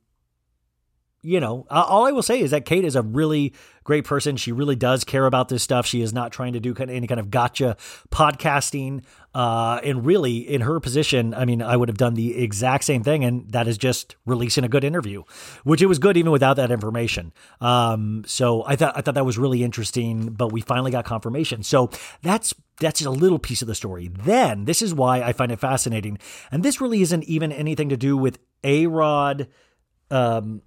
you know, all I will say is that Kate is a really great person. She really does care about this stuff. She is not trying to do any kind of gotcha podcasting. Uh, and really, in her position, I mean, I would have done the exact same thing, and that is just releasing a good interview, which it was good even without that information. Um, so I thought I thought that was really interesting, but we finally got confirmation. So that's that's just a little piece of the story. Then this is why I find it fascinating, and this really isn't even anything to do with A-Rod, um,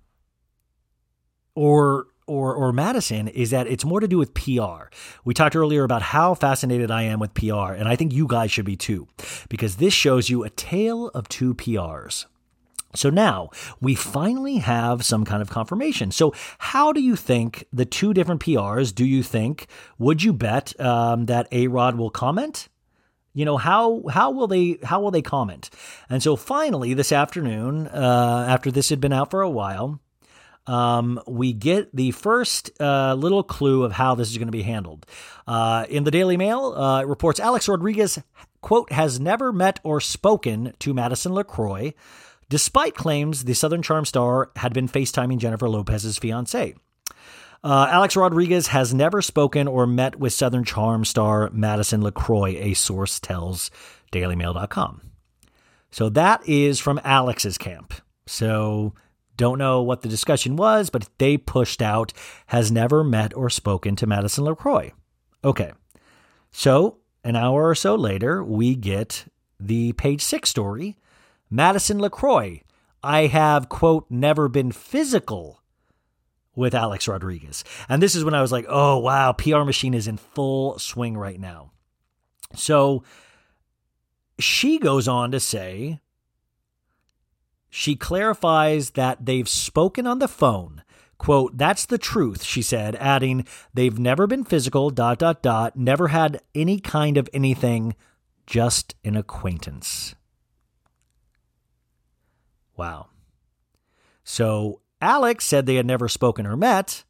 or. Or, or Madison, is that it's more to do with P R. We talked earlier about how fascinated I am with P R, and I think you guys should be too, because this shows you a tale of two P Rs. So now we finally have some kind of confirmation. So how do you think the two different P Rs, do you think, would you bet um, that A-Rod will comment? You know, how how will they how will they comment? And so finally this afternoon, uh, after this had been out for a while, Um, we get the first uh, little clue of how this is going to be handled. Uh, in the Daily Mail, uh, it reports Alex Rodriguez, quote, has never met or spoken to Madison LaCroix, despite claims the Southern Charm star had been FaceTiming Jennifer Lopez's fiancée. Uh, Alex Rodriguez has never spoken or met with Southern Charm star Madison LaCroix, a source tells Daily Mail dot com. So that is from Alex's camp. So don't know what the discussion was, but they pushed out, has never met or spoken to Madison LaCroix. Okay. So an hour or so later, we get the page six story. Madison LaCroix, I have, quote, never been physical with Alex Rodriguez. And this is when I was like, oh, wow, P R machine is in full swing right now. So she goes on to say, she clarifies that they've spoken on the phone. Quote, that's the truth, she said, adding, they've never been physical, dot, dot, dot, never had any kind of anything, just an acquaintance. Wow. So Alex said they had never spoken or met.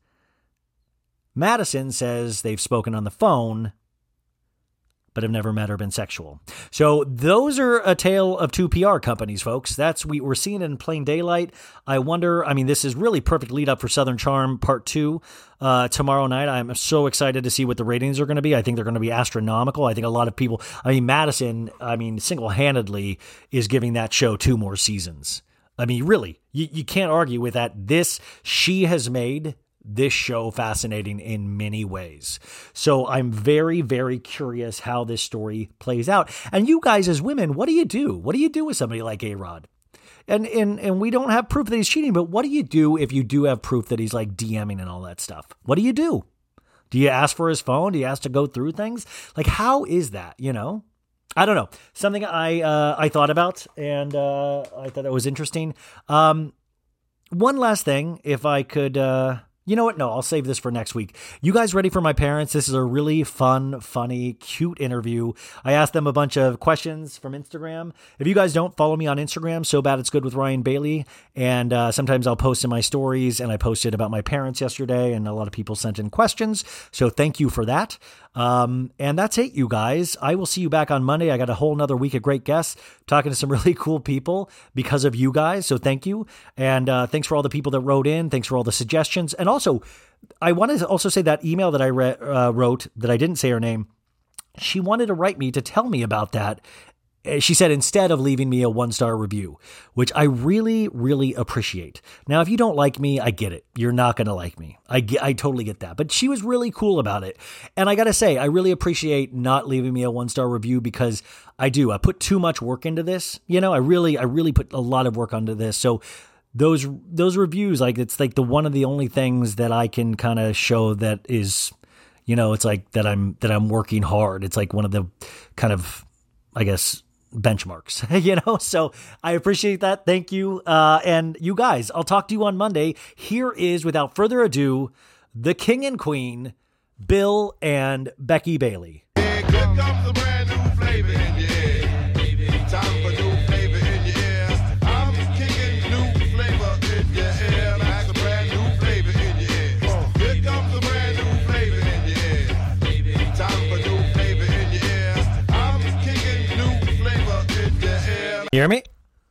Madison says they've spoken on the phone, but have never met or been sexual. So those are a tale of two P R companies, folks. That's we, we're seeing it in plain daylight. I wonder, I mean, this is really perfect lead up for Southern Charm Part two uh, tomorrow night. I'm so excited to see what the ratings are going to be. I think they're going to be astronomical. I think a lot of people, I mean, Madison, I mean, single-handedly is giving that show two more seasons. I mean, really, you, you can't argue with that. This, she has made this show fascinating in many ways. So I'm very, very curious how this story plays out. And you guys as women, what do you do? What do you do with somebody like A-Rod? And, and, and we don't have proof that he's cheating, but what do you do if you do have proof that he's like DMing and all that stuff? What do you do? Do you ask for his phone? Do you ask to go through things? Like, how is that, you know? I don't know. Something I, uh, I thought about and, uh, I thought that was interesting. Um, one last thing, if I could, uh, you know what? No, I'll save this for next week. You guys ready for my parents? This is a really fun, funny, cute interview. I asked them a bunch of questions from Instagram. If you guys don't follow me on Instagram, So Bad It's Good with Ryan Bailey. And uh, sometimes I'll post in my stories, and I posted about my parents yesterday, and a lot of people sent in questions. So thank you for that. Um, and that's it, you guys. I will see you back on Monday. I got a whole nother week of great guests, talking to some really cool people because of you guys. So thank you. And uh, thanks for all the people that wrote in. Thanks for all the suggestions. And also, I wanted to also say that email that I re- uh, wrote that I didn't say her name. She wanted to write me to tell me about that. She said, instead of leaving me a one-star review, which I really, really appreciate. Now, if you don't like me, I get it. You're not going to like me. I get, I totally get that. But she was really cool about it. And I got to say, I really appreciate not leaving me a one-star review because I do. I put too much work into this. You know, I really, I really put a lot of work into this. So those, those reviews, like, it's like the one of the only things that I can kind of show that is, you know, it's like that I'm, that I'm working hard. It's like one of the kind of, I guess, benchmarks, you know, so I appreciate that. Thank you. Uh, and you guys, I'll talk to you on Monday. Here is, without further ado, the king and queen, Bill and Becky Bailey. Here comes a brand new flavor in your ear. Time for new flavor in your ear. I'm kicking new flavor in your ear. Like a brand new flavor in your ear. Here comes a brand new flavor in your ear. Time for new flavor in your ear. I'm kicking new flavor in your ear. You hear me?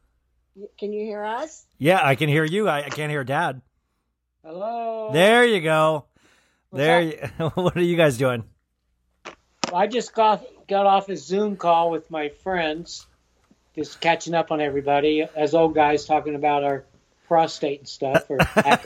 Can you hear us? Yeah, I can hear you. I, I can't hear Dad. Hello. There you go. What's there. You, what are you guys doing? I just got got off a Zoom call with my friends, just catching up on everybody as old guys talking about our prostate and stuff. Or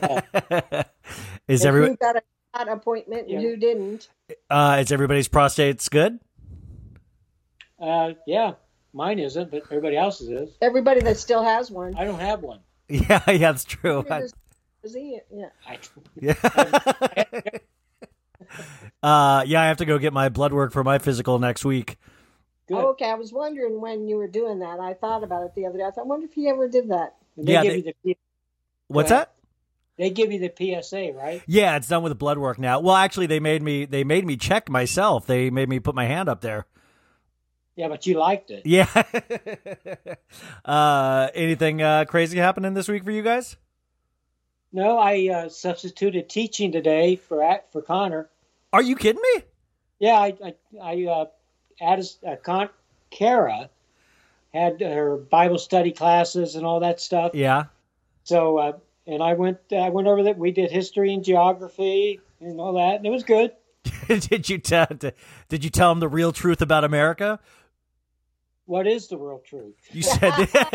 is and everybody who got a got appointment and Yeah. who didn't? uh, is everybody's prostates good? Uh, yeah, mine isn't, but everybody else's is. Everybody that still has one. I don't have one. Yeah, yeah, that's true. I- Is- is he? Yeah. I, Yeah. uh, yeah, I have to go get my blood work for my physical next week. good. Oh, okay, I was wondering when you were doing that. I thought about it the other day. I thought, I wonder if he ever did that. They Yeah, give they- you the P- What's Go ahead. that? they give you the P S A, right? Yeah, it's done with blood work now. Well, actually, they made me they made me check myself. They made me put my hand up there. Yeah, but you liked it. Yeah. uh, anything uh, crazy happening this week for you guys? No, I uh, substituted teaching today for at- for Connor. Are you kidding me? Yeah, I I, I uh, added uh, Con- Kara had her Bible study classes and all that stuff. Yeah. So uh, and I went I went over that. We did history and geography and all that, and it was good. did you tell Did you tell them the real truth about America? What is the real truth? You said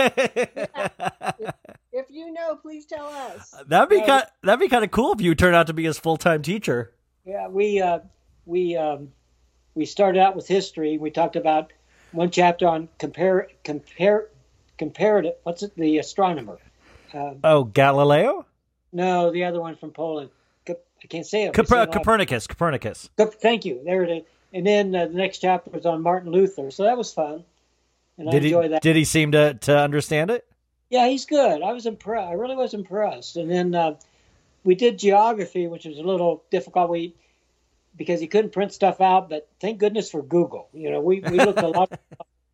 If you know, please tell us. that'd be Yeah. kind that'd be kind of cool if you turned out to be his full time teacher. Yeah, we uh, we um, we started out with history. We talked about one chapter on compare compare comparative. What's it? The astronomer. Uh, Oh, Galileo, no, the other one from Poland. Cop- I can't say it. We Coper- say it all- Copernicus, Copernicus. Cop- Thank you. There it is. And then uh, the next chapter was on Martin Luther. So that was fun, and I Did he enjoyed that. Did he seem to to understand it? Yeah, he's good. I was impressed. I really was impressed. And then uh, we did geography, which was a little difficult. We because he couldn't print stuff out, but thank goodness for Google. You know, we, we looked a lot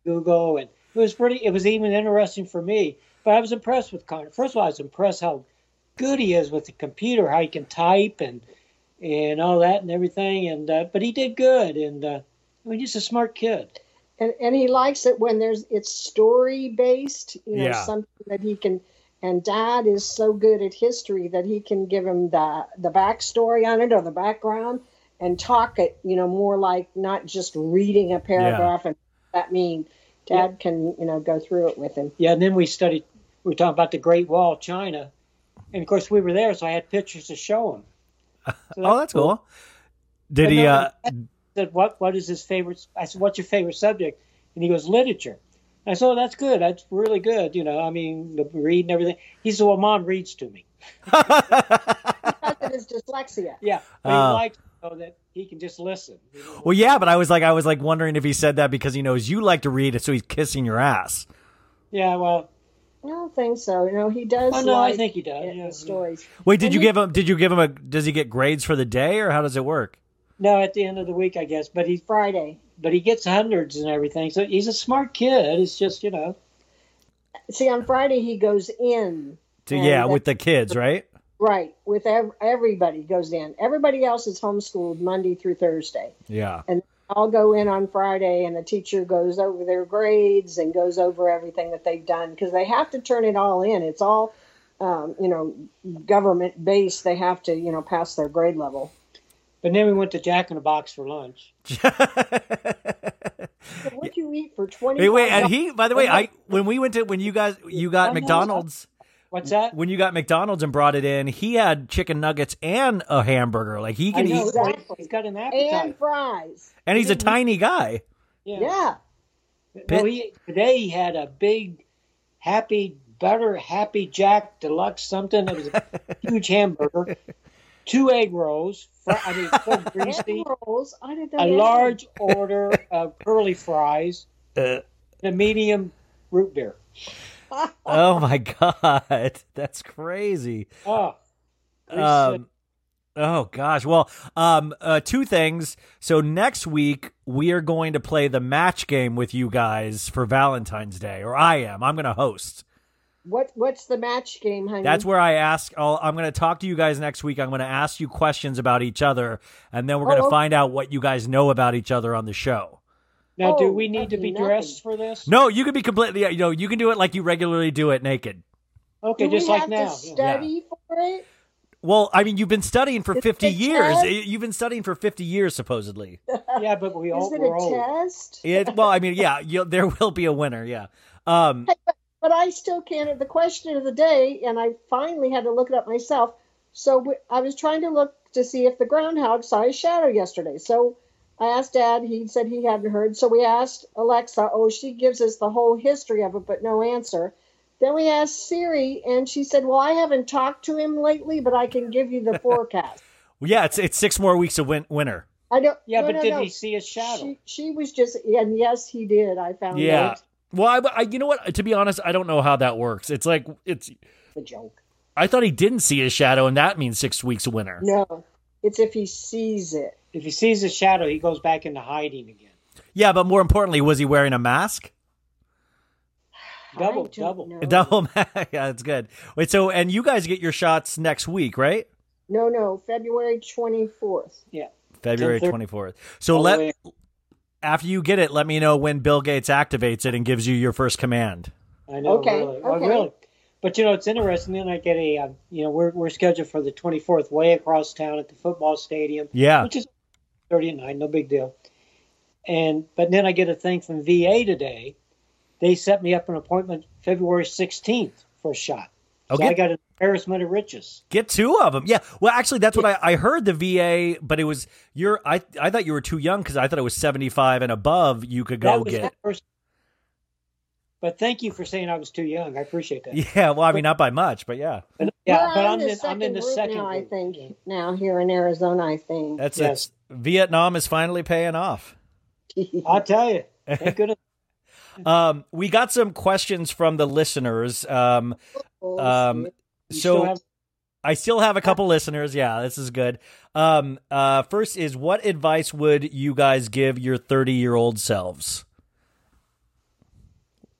Google, and it was pretty. It was even interesting for me. But I was impressed with Connor. First of all, I was impressed how good he is with the computer, how he can type and and all that and everything. And uh, but he did good, and uh, I mean, he's a smart kid. And and he likes it when there's it's story based, you know, Yeah. something that he can. And Dad is so good at history that he can give him the the backstory on it or the background and talk it, you know, more like not just reading a paragraph and what that mean. Dad can, you know, go through it with him. Yeah, and then we studied. We were talking about the Great Wall of China, and of course we were there, so I had pictures to show him. So Oh, that's cool. Did But he? no, Uh, I said, "What? What is his favorite?" I said, "What's your favorite subject?" And he goes, "Literature." I said, "Oh, that's good. That's really good. You know, I mean, the read and everything." He said, "Well, Mom reads to me." Because of his dyslexia. Yeah, but Uh, he likes so that he can just listen. well, yeah, but I was like, I was like wondering if he said that because he knows you like to read, so he's kissing your ass. Yeah, well, I don't think so. You know, he does. oh, no, I like think he does. it- Yeah. the stories. Wait, did And you he- give him? Did you give him a? Does he get grades for the day, or how does it work? No, at the end of the week, I guess. But he's Friday? but he gets hundreds and everything. So he's a smart kid. It's just you know. See, on Friday he goes in. To, and yeah, then- with the kids, right? Right, with ev- everybody goes in. Everybody else is homeschooled Monday through Thursday. Yeah. And I'll go in on Friday, and the teacher goes over their grades and goes over everything that they've done because they have to turn it all in. It's all, um, you know, government based. They have to, you know, pass their grade level. But then we went to Jack in the Box for lunch. But what'd you eat for twenty? Wait, wait, and he. By the way, I when we went to when you guys you got Oh, no. McDonald's. What's that? When you got McDonald's and brought it in, he had chicken nuggets and a hamburger. Like he I can know, eat, Exactly. he's got an and appetite. fries. and he's a tiny guy. Yeah. No, he, today he had a big, happy butter, happy Jack Deluxe something. It was a huge hamburger, two egg rolls. Fr- I mean, so greasy. Egg rolls. I didn't know A they had large order of curly fries, Uh, and a medium root beer. oh my god, that's crazy. Oh, pretty sick. Um, oh gosh. Well, um, uh, two things. So next week we are going to play the match game with you guys for Valentine's Day, or I am. I'm going to host. What What's the match game, honey? That's where I ask. I'll, I'm going to talk to you guys next week. I'm going to ask you questions about each other, and then we're going to Oh, okay. find out what you guys know about each other on the show. Now, do Oh, we need to be nothing. dressed for this? No, you can be completely. You know, you can do it like you regularly do it naked. Okay, Do just we like have now. to yeah. study for it? Well, I mean, you've been studying for Is fifty it a years. test? You've been studying for fifty years, supposedly. Yeah, but we all Is it we're a old. test? It, well, I mean, yeah, you there will be a winner. Yeah. Um, But I still can't. The question of the day, and I finally had to look it up myself. So we, I was trying to look to see if the groundhog saw his shadow yesterday. So I asked Dad. He said he hadn't heard. So we asked Alexa. Oh, she gives us the whole history of it, but no answer. Then we asked Siri, and she said, "Well, I haven't talked to him lately, but I can give you the forecast." yeah, it's it's six more weeks of win- winter. I don't. Yeah, no, but no, did no. he see his shadow? She, she was just, and yes, he did. I found Yeah. out. Well, I, I, you know what? To be honest, I don't know how that works. It's like it's. The joke. I thought he didn't see his shadow, and that means six weeks of winter. No, it's if he sees it. If he sees his shadow, he goes back into hiding again. Yeah, but more importantly, was he wearing a mask? Double, I don't double. know. A double mask. Yeah, that's good. Wait, so and you guys get your shots next week, right? No, no, February twenty-fourth. Yeah. February ten thirty. twenty fourth. So All the let way- after you get it, let me know when Bill Gates activates it and gives you your first command. I know, Okay, really. Oh, okay. really. But you know, it's interesting. Then I get a, uh, you know, we're we're scheduled for the twenty-fourth, way across town at the football stadium. Yeah. Which is thirty at nine, no big deal. And but then I get a thing from V A today. They set me up an appointment February sixteenth for a shot. So Okay. I got an embarrassment of riches. Get two of them. Yeah. Well, actually, that's what I, I heard the V A, but it was you're. I I thought you were too young because I thought it was seventy-five and above. You could go That was get. that first. But thank you for saying I was too young. I appreciate that. Yeah. Well, I mean, not by much, but yeah. But, yeah, We're but on I'm the in, I'm in the group second now, I group. think, now here in Arizona, I think. That's Yes. it. Vietnam is finally paying off. I'll tell you. Thank goodness. Um, we got some questions from the listeners. Um, um, You so still have- I still have a couple listeners. Yeah, this is good. Um, uh, first is what advice would you guys give your thirty year old selves?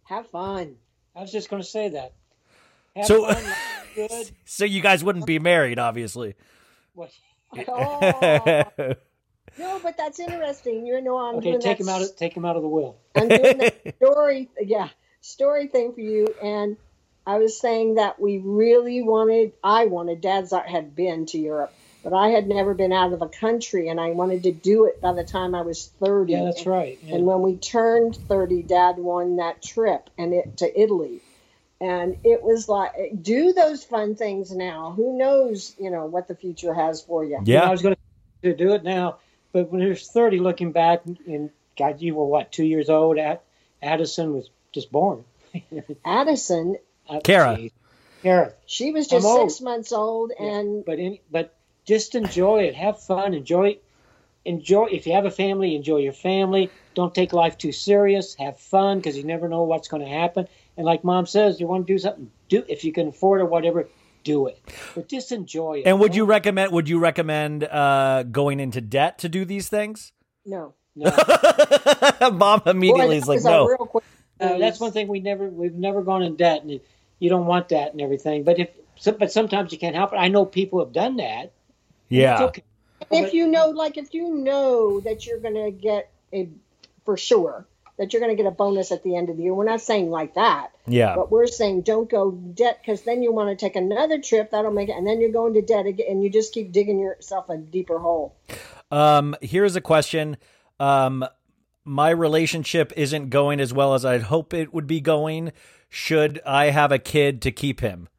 Have fun. I was just going to say that. Have So, fun, good. so you guys wouldn't be married, obviously. What? Oh. No, but that's interesting. You know, I'm Okay, doing take that him out. Of, take him out of the will. I'm doing that story, yeah, story thing for you. And I was saying that we really wanted, I wanted, Dad's had been to Europe, but I had never been out of the country, and I wanted to do it by the time I was thirty. Yeah, that's right. Yeah. And when we turned thirty, Dad won that trip and it to Italy. And it was like, do those fun things now. Who knows, you know, what the future has for you. You know, Yeah. I was going to do it now, but when he was thirty, looking back, and God, you were what, two years old? At Addison was just born. Addison, Uh, Kara. geez. Kara. she was just I'm old. six months old, and But in, but just enjoy it. Have fun. Enjoy. Enjoy. If you have a family, enjoy your family. Don't take life too serious. Have fun, because you never know what's going to happen. And like Mom says, you want to do something, do if you can afford it, whatever, do it. But just enjoy it. And would you Don't- recommend? Would you recommend uh, going into debt to do these things? no. No. Mom immediately Boy, is that like, was a no. real quick Uh, that's one thing we never we've never gone in debt, and you don't want that and everything. But if so, but sometimes you can't help it. I know people have done that. Yeah. It's okay. If you know, like, if you know that you're going to get a, for sure, that you're going to get a bonus at the end of the year. We're not saying like that, Yeah. but we're saying don't go debt, because then you want to take another trip. That'll make it. And then you're going to debt again, and you just keep digging yourself a deeper hole. Um, here's a question. Um, my relationship isn't going as well as I'd hope it would be going. Should I have a kid to keep him?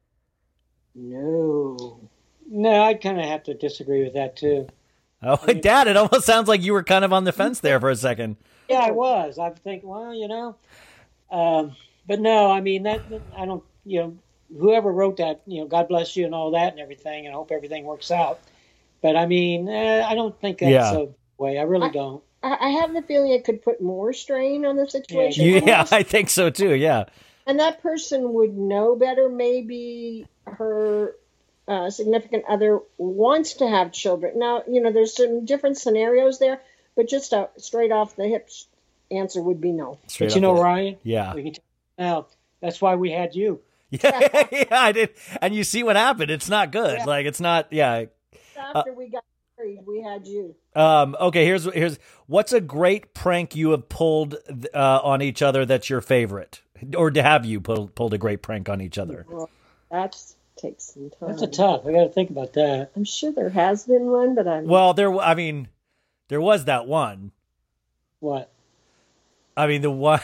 No. No, I kind of have to disagree with that too. Oh, Dad, it almost sounds like you were kind of on the fence there for a second. Yeah, I was. I think, well, you know, um, but no, I mean that. I don't. You know, whoever wrote that, you know, God bless you and all that and everything, and I hope everything works out. But I mean, eh, I don't think that's Yeah. the way. I really don't. I I have the feeling it could put more strain on the situation. Yeah, I think so too. Yeah. And that person would know better. Maybe her uh, significant other wants to have children. Now, you know, there's some different scenarios there, but just a straight off the hips answer would be no. Straight But you up know, there. Ryan. Yeah. We can tell now. That's why we had you. Yeah, yeah, I did. And you see what happened. It's not good. Yeah. Like, it's not, yeah. After we got married, we had you. Um, okay, here's, here's, what's a great prank you have pulled uh, on each other that's your favorite? Or to have you pulled, pulled a great prank on each other? Well, that takes some time. That's a tough. I got to think about that. I'm sure there has been one, but I'm Well, there, I mean, there was that one. What? I mean, the one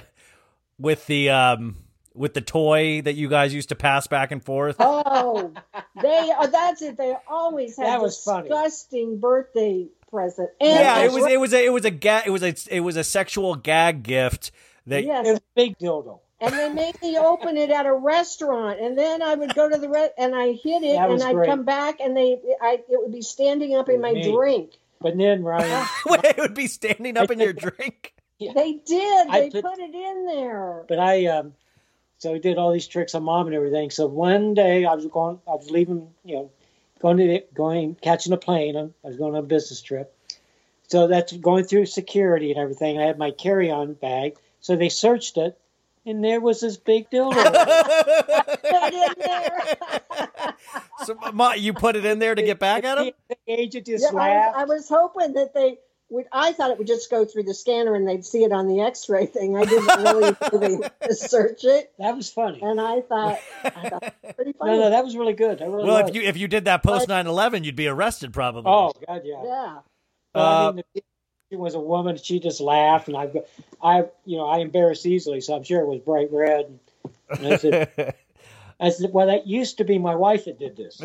with the, um, with the toy that you guys used to pass back and forth. Oh, they are. That's it. They always had That was funny. disgusting birthday present. And Yeah, it that's was, right. it was, a, it was a gag, it was a, it was a sexual gag gift that, Yes. It was a big dildo. And they made me open it at a restaurant, and then I would go to the re- and I hit it, That and was I'd great. come back, and they, I, it would be standing up in my Me. drink. But then Ryan, it would be standing up in your drink. They did. I They put- put it in there. but I um, so I did all these tricks on Mom and everything. So one day I was going, I was leaving, you know, going to the, going catching a plane. I was going on a business trip. So that's going through security and everything. I had my carry-on bag. So they searched it, and there was this big dildo. Put it in there. So, Ma, you put it in there to get back at him? The agent just Yeah, I, was, laughed. I was hoping that they would. I thought it would just go through the scanner and they'd see it on the X-ray thing. I didn't really really search it, That was funny. and I thought, I thought it was pretty funny. No, no, that was really good. That really Well, was. if you if you did that post nine eleven, you'd be arrested probably. Oh God, yeah. yeah. But, Uh, I mean, the, it was a woman. She just laughed, and I, I, you know, I embarrass easily, so I'm sure it was bright red. And I said, I said, well, that used to be my wife that did this.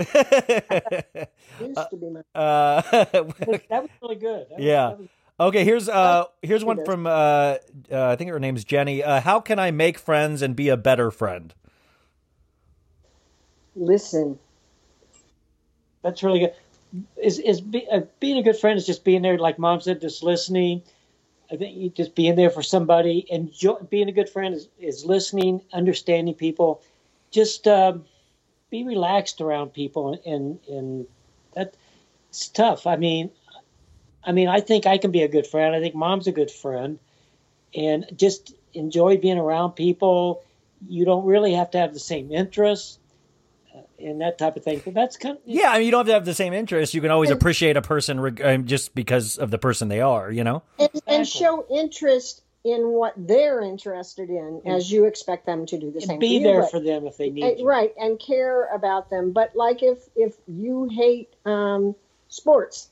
Used to be my. uh, That was really good. That was- yeah. that was- Okay, here's uh here's one it is. from uh, uh I think her name's Jenny. Uh, how can I make friends and be a better friend? Listen, that's really good. Is is be, uh, being a good friend is just being there, like Mom said, just listening. I think you just being there for somebody. Enjoy being a good friend is, is listening, understanding people. Just um, be relaxed around people, and and that it's tough. I mean, I mean, I think I can be a good friend. I think Mom's a good friend, and just enjoy being around people. You don't really have to have the same interests uh, and that type of thing. But that's kind of yeah. I mean, you don't have to have the same interests. You can always appreciate a person reg- um, just because of the person they are. You know, and, and show interest in what they're interested in, as you expect them to do the same. And be for you, there but- for them if they need Uh, you. Right, and care about them. But like if if you hate um, sports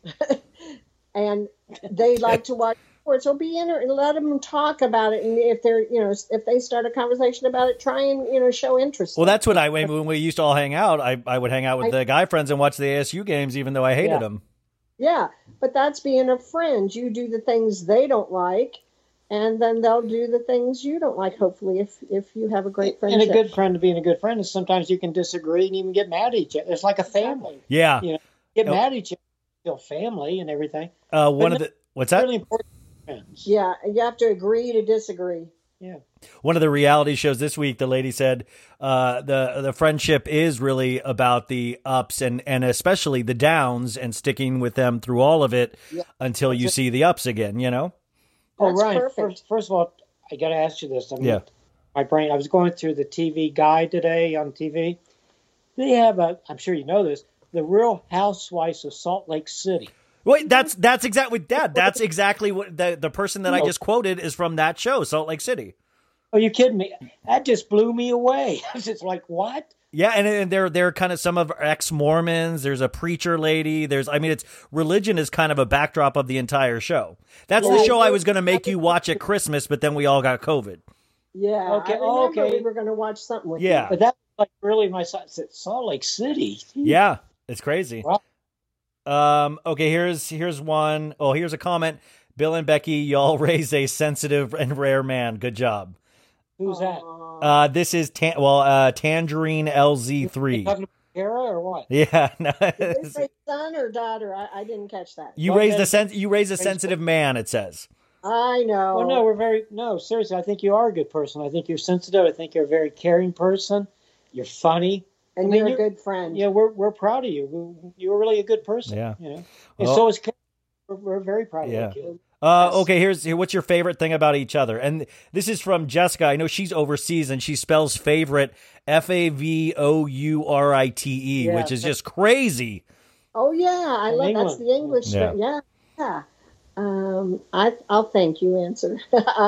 and they like to watch sports, so be in it and let them talk about it. And if they're, you know, if they start a conversation about it, try and, you know, show interest. well, that's what I when we used to all hang out. I, I would hang out with I- the guy friends and watch the A S U games, even though I hated Yeah. them. Yeah, but that's being a friend. You do the things they don't like, and then they'll do the things you don't like, hopefully, if if you have a great And friendship. a good friend to being a good friend is sometimes you can disagree and even get mad at each other. It's like a family. Yeah. You know, get Oh. mad at each other, still family and everything. Uh, one But of the what's It's that? really important friends. Yeah, you have to agree to disagree. Yeah. One of the reality shows this week, the lady said uh, the the friendship is really about the ups and, and especially the downs and sticking with them through all of it Yeah. until you see the ups again, you know? Oh, That's Ryan, perfect. first, first of all, I got to ask you this. I mean, Yeah. my brain, I was going through the T V guide today on T V. They have a, I'm sure you know this, the Real Housewives of Salt Lake City. Wait, that's that's exactly Dad. That's exactly what the the person that I No. just quoted is from that show, Salt Lake City. Are you kidding me? That just blew me away. I was just like, what? Yeah, and, and they're they're kind of some of ex Mormons. There's a preacher lady. There's I mean, it's religion is kind of a backdrop of the entire show. That's the Yeah. show I was going to make you watch at Christmas, but then we all got COVID. Yeah, Okay, I remember okay. we were going to watch something with Yeah. But that was like really my son said Salt Lake City. Yeah, it's crazy. Wow. Um, okay, here's here's one. Oh, here's a comment. Bill and Becky, y'all raised a sensitive and rare man. Good job. Who's that? you. Uh, this is tan- well, uh, Tangerine L Z three. Talking about Kara or what? Yeah, no, Did they say son or daughter? I, I didn't catch that. you Well, raised a then- sen- you raised a sensitive man. It says. I know. Well, no, we're very, no, seriously, I think you are a good person. I think you're sensitive. I think you're a very caring person. You're funny. and I mean, you're a you're- good friend. Yeah, we're we're proud of you. We, you're really a good person. Yeah. You know, and Well- so is Kara. We're, we're very proud Yeah. of you. Uh, Yes. okay, here's here, what's your favorite thing about each other? And this is from Jessica. I know she's overseas and she spells favorite F A V O U R I T E, Yeah. which is just crazy. Oh yeah, I From love England. that's the English. Yeah. Yeah, yeah. Um, I I'll thank you. Answer.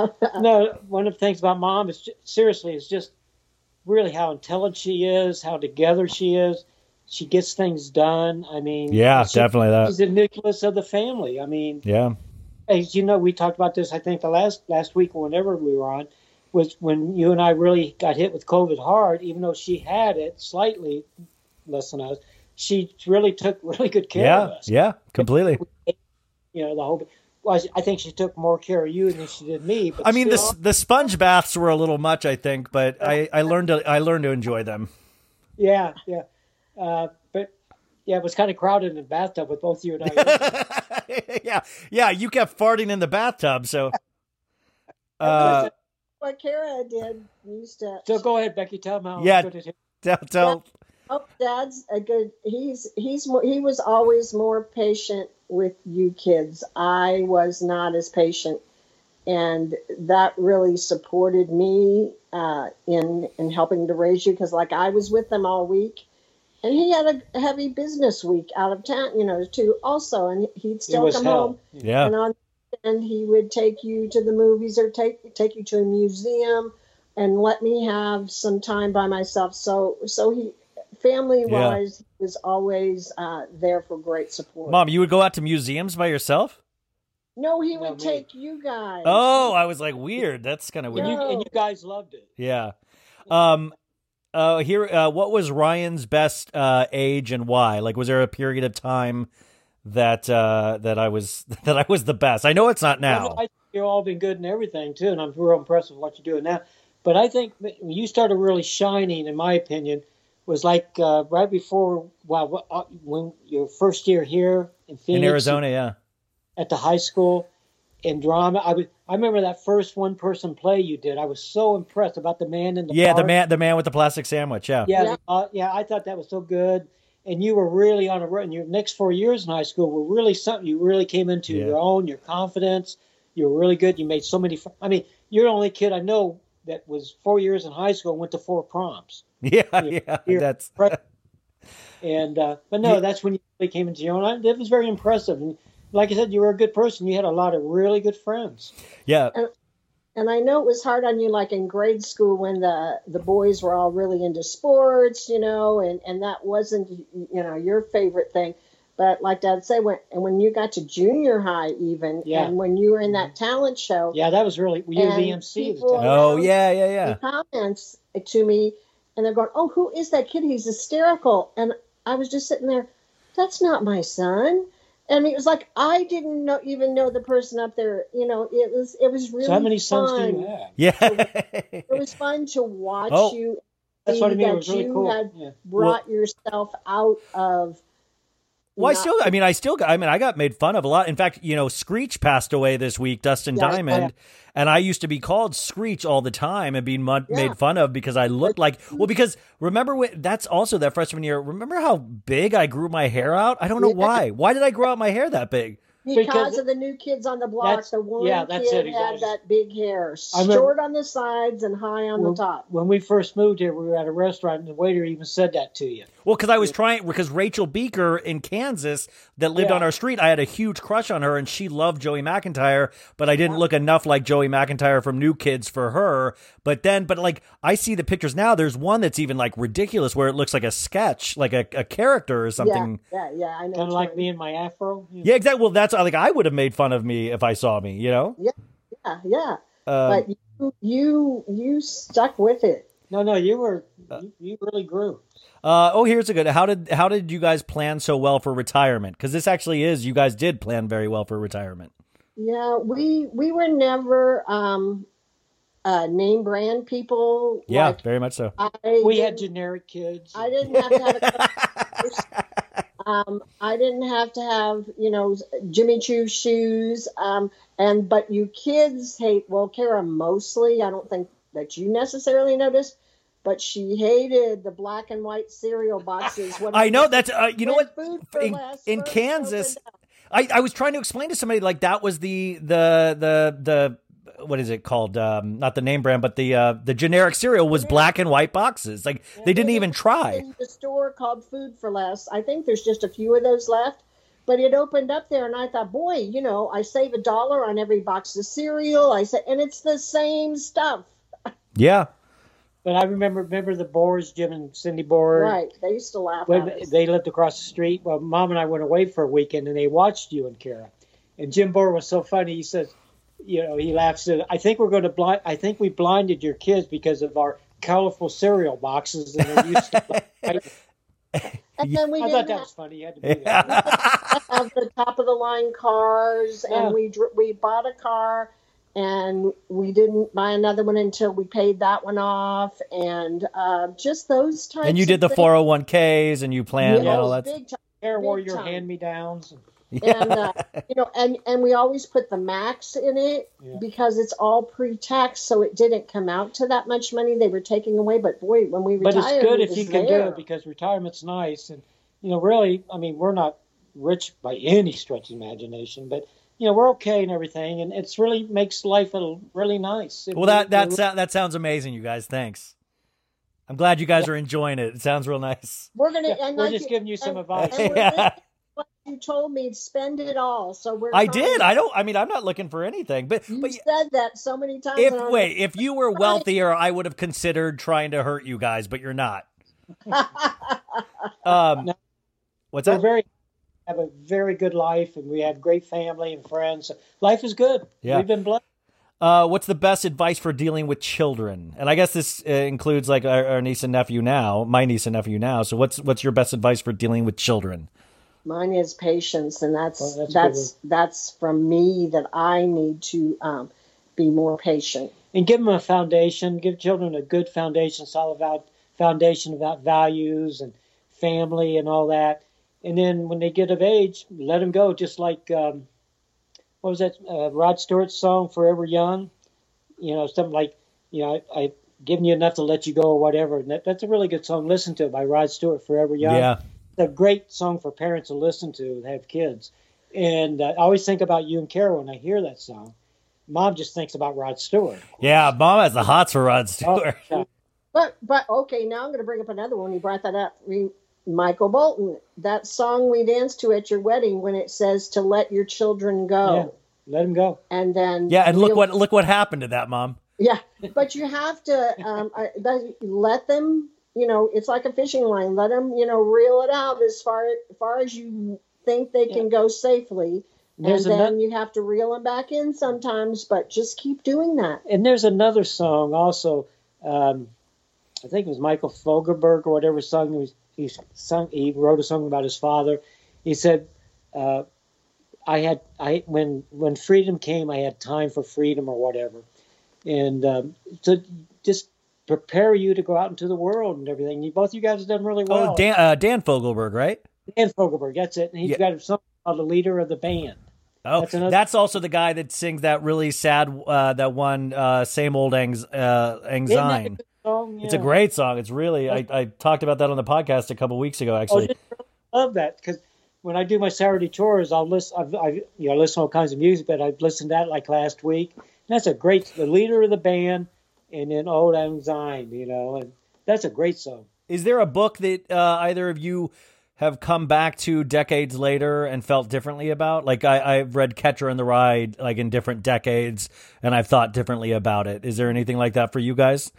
No, one of the things about mom is just, seriously is just really how intelligent she is, how together she is. She gets things done. I mean, Yeah, she- definitely that. She's the nucleus of the family. I mean, Yeah. as you know, we talked about this. I think the last last week or whenever we were on was when you and I really got hit with COVID hard. Even though she had it slightly less than us, she really took really good care of Yeah. us. Yeah. Completely. You know, the whole. Well, I think she took more care of you than she did me. But I mean, the still, the sponge baths were a little much, I think, but I, I learned to I learned to enjoy them. yeah, yeah, uh, but yeah, it was kind of crowded in the bathtub with both you and I. yeah. Yeah. You kept farting in the bathtub, so. Uh, what Kara did used to. So go ahead, Becky. Tell them how Yeah. good it is. tell, tell Oh, Dad's a good. He's he's more, he was always more patient with you kids. I was not as patient, and that really supported me uh, in in helping to raise you. Because like I was with them all week, and he had a heavy business week out of town, you know, too. Also, and he'd It still was come hell. home. yeah. And on and he would take you to the movies or take take you to a museum and let me have some time by myself. So so he family wise he was always uh, there for great support. Mom, you would go out to museums by yourself? No, he No, would me. take you guys. Oh, I was like, weird. That's kind of weird. And you, and you guys loved it. Yeah. Um. Uh. Here. Uh. What was Ryan's best uh age and why? Like, was there a period of time that uh that I was that I was the best? I know it's not now. I think you've all been good and everything too, and I'm real impressed with what you're doing now. But I think when you started really shining, in my opinion, was like uh, right before, well, uh, when your first year here in Phoenix, In Arizona, yeah. at the high school in drama. I was, I remember that first one-person play you did. I was so impressed about the man in the Yeah, the park. man, the man with the plastic sandwich. Yeah. Yeah, Yeah. uh, yeah, I thought that was so good. And you were really on a run. Your next four years in high school were really something. You really came into Yeah. your own, your confidence. You were really good. You made so many. fr- I mean, you're the only kid I know that was four years in high school and went to four proms. Yeah, You know, yeah, that's. And uh, but no, Yeah. that's when you really came into your own. It was very impressive. And like I said, you were a good person. You had a lot of really good friends. Yeah. And I know it was hard on you, like in grade school when the, the boys were all really into sports, you know, and, and that wasn't, you know, your favorite thing. But like Dad said, when and when you got to junior high even, Yeah. and when you were in that talent show. Yeah, that was really, you were and the M C. people Of the Oh, around yeah, yeah, yeah. made comments to me, and they're going, "Oh, who is that kid? He's hysterical." And I was just sitting there, "That's not my son." And it was like I didn't know even know the person up there. You know, it was it was really So how many fun. sons do you have? Yeah. It was fun to watch Oh. you. That's what I see mean. It that was really you cool. had Yeah. brought yourself out of. Well, I not- still, I mean, I still, got, I mean, I got made fun of a lot. In fact, you know, Screech passed away this week, Dustin Yeah, Diamond, yeah. and I used to be called Screech all the time and being mud, Yeah. made fun of because I looked like, well, because remember, when, that's also that freshman year. Remember how big I grew my hair out? I don't know Yeah. why. Why did I grow out my hair that big? Because, Because of the new kids on the block, that's- the one yeah, that's kid it, had exactly. that big hair, I remember- short on the sides and high on When, the top. when we first moved here, we were at a restaurant, and the waiter even said that to you. Well, because I was trying, because Rachel Beaker in Kansas that lived Yeah. on our street, I had a huge crush on her and she loved Joey McIntyre, but I didn't look enough like Joey McIntyre from New Kids for her. But then, but like, I see the pictures now, there's one that's even like ridiculous where it looks like a sketch, like a, a character or something. Yeah, yeah, yeah. I know. Kind of what like you me mean. and my afro. You know? Yeah, exactly. Well, that's like, I would have made fun of me if I saw me, you know? Yeah, yeah. Um, but you, you, you stuck with it. No, no, you were, you, you really grew. Uh, oh, here's a good. How did how did you guys plan so well for retirement? Because this actually is, you guys did plan very well for retirement. Yeah, we we were never um, uh, name brand people. Yeah, Like, very much so. I We had didn't- generic kids. I didn't have to have a um, I didn't have to have, you know, Jimmy Choo shoes. Um, and but you kids hate, well, Kara mostly, I don't think that you necessarily noticed, but she hated the black and white cereal boxes. When I know that's uh, you know when what Food for in, Less in first Kansas, opened up. I, I was trying to explain to somebody like that was the the the the what is it called? Um, not the name brand, but the uh, the generic cereal was black and white boxes. Like they didn't even try. In the store called Food for Less. I think there's just a few of those left. But it opened up there, and I thought, boy, you know, I save a dollar on every box of cereal. I said, and it's the same stuff. Yeah. But I remember remember the Boers, Jim and Cindy Boer. Right. They used to laugh When at us. they lived across the street. Well, Mom and I went away for a weekend, and they watched you and Kara. And Jim Boer was so funny. He says, you know, he laughs. At, I think we're going to blind. I think we blinded your kids because of our colorful cereal boxes. And they're used to And then we I thought didn't that have, was funny. You had to do that. have the top of the line cars, Yeah. and we dr- we bought a car, and we didn't buy another one until we paid that one off, and uh, just those types. And you did the of four oh one k's and you planned, Yeah, yeah, all things. that. Big time. Kara wore Big your time. hand-me-downs. And uh, you know, and and we always put the max in it Yeah. because it's all pre-tax, so it didn't come out to that much money they were taking away. But boy, when we But retired, it's good it if was you can there. do it because retirement's nice. And, you know, really, I mean, we're not rich by any stretch of imagination, but, you know, we're okay and everything. And it's really makes life a little, really nice. It Well, that really- that that sounds amazing, you guys. Thanks. I'm glad you guys are enjoying it. It sounds real nice. We're gonna. Yeah, and we're like just you- giving you some and- advice. and we're Yeah. listening to what you told me, spend it all. So we're. I trying- did. I don't. I mean, I'm not looking for anything. But You but said that so many times. if and I'm wait, if you were wealthier, I would have considered trying to hurt you guys. But you're not. Um, what's We're that? very have a very good life, and we have great family and friends. Life is good. Yeah. We've been blessed. Uh, what's the best advice for dealing with children? And I guess this uh, includes like our, our niece and nephew now, my niece and nephew now. So what's what's your best advice for dealing with children? Mine is patience, and that's Oh, that's that's a that's, good from me that I need to um, be more patient. And give them a foundation. Give children a good foundation, solid val- foundation about values and family and all that. And then when they get of age, let them go. Just like um, what was that uh, Rod Stewart's song, "Forever Young"? You know, something like, you know, I, I've given you enough to let you go or whatever. And that, that's a really good song. Listen to it by Rod Stewart, "Forever Young." Yeah. It's a great song for parents to listen to that have kids. And uh, I always think about you and Kara when I hear that song. Mom just thinks about Rod Stewart. Yeah, Mom has the hots for Rod Stewart. Oh, yeah. But but okay, now I'm going to bring up another one. You brought that up. We, Michael Bolton, that song we danced to at your wedding when it says to let your children go. Yeah, let them go. And then Yeah, and look we'll- what look what happened to that, Mom. Yeah, but you have to um, I, that, let them. You know, it's like a fishing line. Let them, you know, reel it out as far as far as you think they can go safely. There's and then ano- you have to reel them back in sometimes, but just keep doing that. And there's another song also. Um, I think it was Michael Fogelberg or whatever song he was. He sung. He wrote a song about his father. He said, uh, "I had I when when freedom came, I had time for freedom or whatever." And um, so just prepare you to go out into the world and everything. You, both you guys have done really well. Oh, Dan uh, Dan Fogelberg, right? Dan Fogelberg, that's it. And he's Yeah. got a song called "The Leader of the Band." Oh, That's that's, another- also the guy that sings that really sad uh, that one uh, same old anx uh, Isn't that a Anxine. good song? It's a Yeah. great song. It's really I, I talked about that on the podcast a couple weeks ago. Oh, Actually, just really love that because when I do my Saturday chores, I'll listen. I've, I've you know listen to all kinds of music, but I've listened to that like last week. And that's a great. The Leader of the Band, and then Old Anxine, you know, and that's a great song. is there a book that uh, either of you have come back to decades later and felt differently about? Like I, I've read Catcher in the Rye like in different decades, and I've thought differently about it. Is there anything like that for you guys?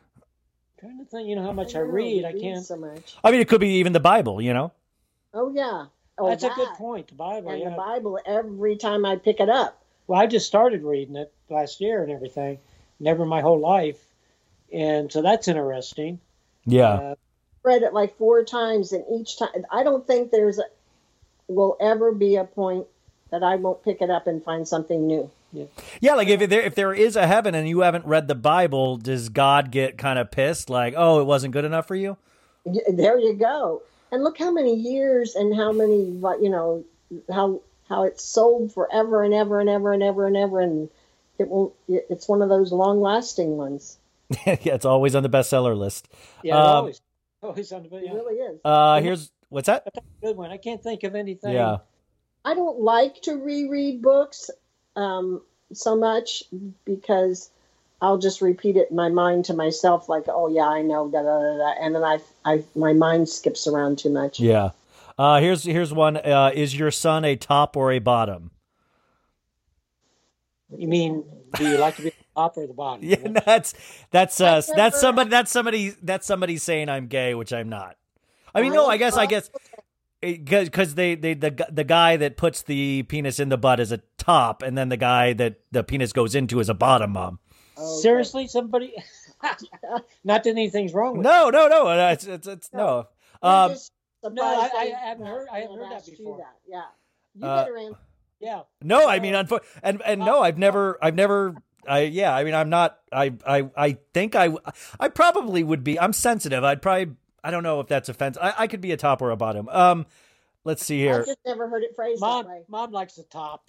I'm trying to think, you know, how much I, know, read. we I can't. so much. I mean, it could be even the Bible, you know? Oh yeah, oh, That's a good that. point. The Bible. And yeah. the Bible, every time I pick it up, Well, I just started reading it last year and everything. Never my whole life, and so that's interesting. Yeah. Uh, read it like four times, and each time I don't think there's a, will ever be a point that I won't pick it up and find something new. Yeah, like if there if there is a heaven and you haven't read the Bible, does God get kind of pissed? Like, oh, it wasn't good enough for you? Y- There you go. And look how many years and how many, like, you know, how how it's sold forever and ever and ever and ever and ever, and it won't. It's one of those long lasting ones. Yeah, it's always on the bestseller list. yeah, Um, always, always on the It yeah. really is. Uh, here's what's that? That's a good one. I can't think of anything. Yeah. I don't like to reread books um, so much because I'll just repeat it in my mind to myself, like, "Oh yeah, I know," da da da, da. And then I, I, my mind skips around too much. Yeah. Uh, here's here's one. Uh, is your son a top or a bottom? You mean, do you like to be the top or the bottom? Yeah, that's that's uh, I've that's never- somebody that's somebody that's somebody saying I'm gay, which I'm not. I mean, I no, I guess I thought- guess because because they, they the gu- the guy that puts the penis in the butt is a top, and then the guy that the penis goes into is a bottom. Mom. Okay. Seriously, somebody? Not that anything's wrong with No, no, no. uh, It's it's, it's no. I'm Um, just No, I- surprised I they- haven't heard- I haven't heard that asked you before. that. Yeah, you Uh, better answer. Yeah. no, I mean, unfo- and and no, I've never, I've never. I yeah, I mean, I'm not. I I I think I I probably would be. I'm sensitive. I'd probably. I don't know if that's offensive. I, I could be a top or a bottom. Um, let's see I here. just never heard it phrased Mom, that way. mom likes the top.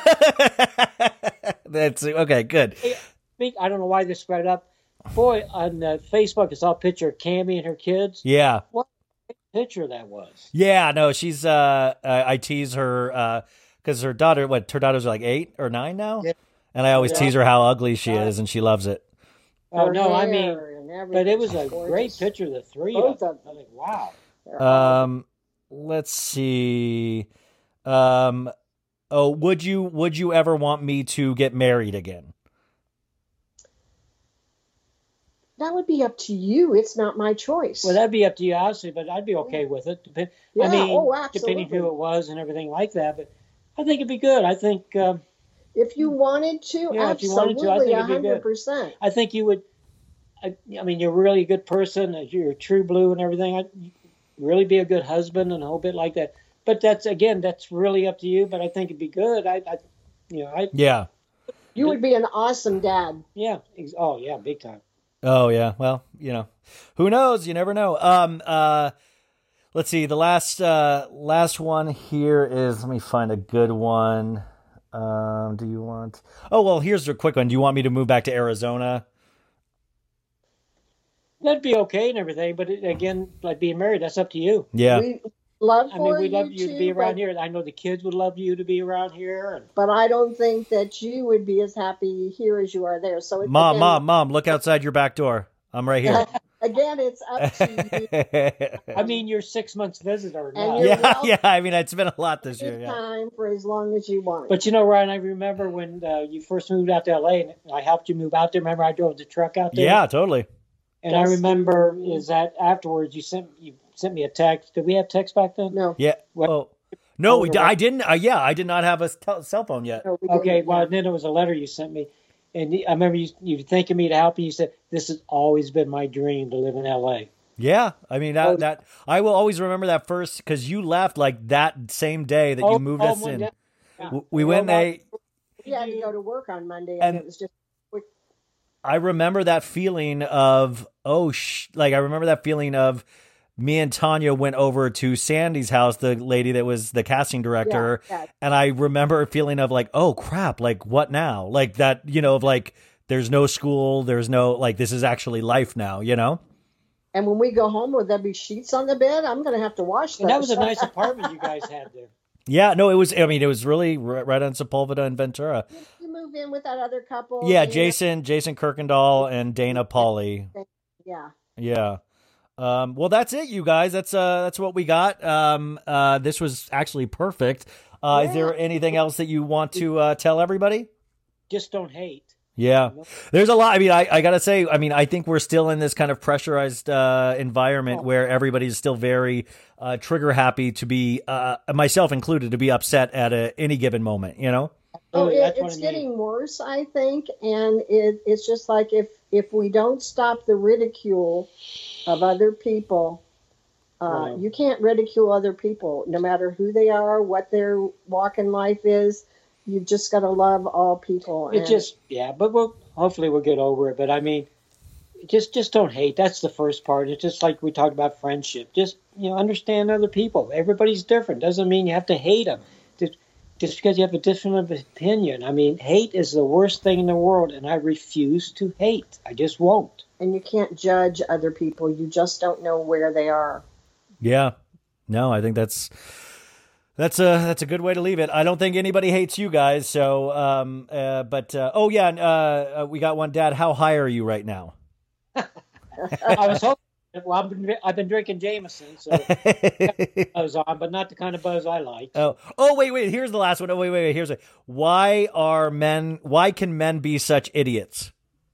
That's okay. Good. Hey, speak- I don't know why this spread up. Boy, on uh, Facebook, I saw a picture of Cammie and her kids. Yeah. What a picture that was. Yeah. No, she's. Uh, I, I tease her because her daughter. What her daughters are like eight or nine now, Yeah. and I always Yeah. tease her how ugly she is, and she loves it. Oh, Her no, I hair mean, and everything. but it was a Gorgeous. great picture of the three Both of of them. I think, wow. They're all- Um, let's see. Um, oh, would you would you ever want me to get married again? that would be up to you. It's not my choice. Well, that'd be up to you, obviously, but I'd be okay with it. Dep- Yeah, I mean, oh, depending absolutely. who it was and everything like that. But I think it'd be good. I think um, if you wanted to, Yeah, if you wanted to, I absolutely, think a it'd be good. hundred percent. I think you would. I, I mean, you're really a good person. You're true blue and everything. I'd really be a good husband and a whole bit like that. But that's again, that's really up to you. But I think it'd be good. I, I you know, I Yeah. You would be an awesome dad. yeah. ex- Oh yeah, big time. Oh yeah. Well, you know, who knows? You never know. Um. Uh. Let's see. The last uh last one here is. Let me find a good one. Um. Do you want? Oh well. Here's a quick one. Do you want me to move back to Arizona? That'd be okay and everything. But it, again, like being married, that's up to you. Yeah. We love I mean, for we'd love you too, to be around but, here. I know the kids would love you to be around here. And but I don't think that you would be as happy here as you are there. So it, Mom, again, mom, mom, look outside your back door. I'm right here. Again, it's up to you. I mean, you're six months visitor now. And you're yeah, welcome. yeah. I mean, it's been a lot this year. Yeah. Time for as long as you want. But you know, Ryan, I remember when uh, you first moved out to L A and I helped you move out there. Remember, I drove the truck out there. Yeah, totally. And I remember is that afterwards you sent you sent me a text. Did we have text back then? No. Yeah. Well, no, we, I didn't. Uh, yeah, I did not have a tel- cell phone yet. No, we didn't. Okay. Well, then it was a letter you sent me, and I remember you you thanking me to help you. You said, "This has always been my dream to live in L A." Yeah, I mean that Oh. that I will always remember that first because you left like that same day that Oh, you moved oh, us one in. day. Yeah. W- We You went. know, They, We had to go to work on Monday, and, And- it was just quick. I remember that feeling of oh sh like I remember that feeling of me and Tanya went over to Sandy's house, the lady that was the casting director, Yeah, yeah. and I remember a feeling of like oh crap, like what now? Like that, you know, of like there's no school, there's no like this is actually life now, you know? And when we go home, will there be sheets on the bed? I'm going to have to wash those. And that was a nice apartment you guys had there. Yeah, no, it was. I mean, it was really r- right on Sepulveda and Ventura. You move in with that other couple. Yeah, and- Jason, Jason Kirkendall and Dana Pauly. Yeah. Yeah. Um, well, that's it, you guys. That's uh, that's what we got. Um, uh, this was actually perfect. Uh, Is there anything else that you want to uh, tell everybody? Just don't hate. Yeah, there's a lot. I mean, I, I gotta say, I mean, I think we're still in this kind of pressurized uh, environment where everybody's still very uh, trigger happy to be, uh, myself included, to be upset at a, any given moment. You know? Oh, it, That's what it's I mean. getting worse, I think, and it, it's just like if if we don't stop the ridicule of other people, uh, Right. you can't ridicule other people, no matter who they are, what their walk in life is. You've just got to love all people. It and- just yeah, but we'll hopefully we'll get over it. But I mean, just just don't hate. That's the first part. It's just like we talked about friendship. Just you know, understand other people. Everybody's different. Doesn't mean you have to hate them. Just just because you have a different opinion. I mean, hate is the worst thing in the world, and I refuse to hate. I just won't. and you can't judge other people. You just don't know where they are. Yeah. No, I think that's that's a that's a good way to leave it. I don't think anybody hates you guys. So, um, uh, but uh, oh yeah, and, uh, uh, we got one. Dad, how high are you right now? I was hoping. Well, I've been, I've been drinking Jameson, so buzz on, but not the kind of buzz I like. Oh, oh, wait, wait. Here's the last one. Oh, wait, wait, wait. Here's it. Why are men? Why can men be such idiots?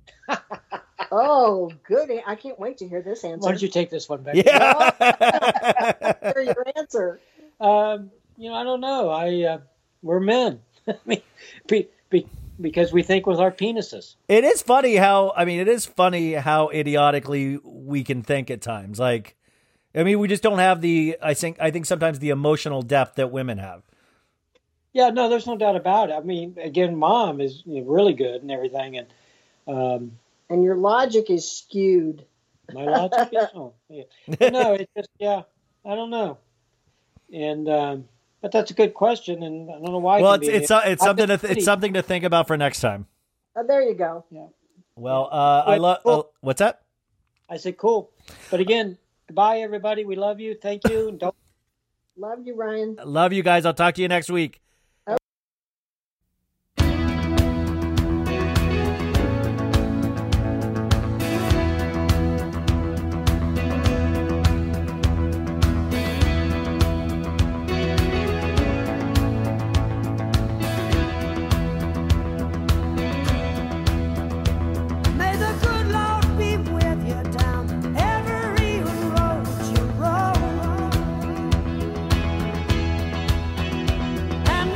Oh, good. I can't wait to hear this answer. Why don't you take this one back? Yeah. Hear your answer. Um, you know, I don't know. I uh, we're men. I mean, be, be, because we think with our penises. It is funny how, I mean, it is funny how idiotically we can think at times. Like, I mean, we just don't have the, I think, I think sometimes the emotional depth that women have. Yeah, no, there's no doubt about it. I mean, again, mom is you know, really good and everything, and um, And your logic is skewed. my logic is oh, yeah. But no, it's just yeah, I don't know, and um, but that's a good question, and I don't know why. it Well, can it's be- it's uh, it's I've something been to th- it's something to think about for next time. Oh, there you go. Yeah, Well, uh, I Wait, love. well- Uh, what's that? I said cool, but again, goodbye, everybody. We love you. Thank you. And don't. Love you, Ryan. Love you guys. I'll talk to you next week. May the good Lord be with you down every road you roll. And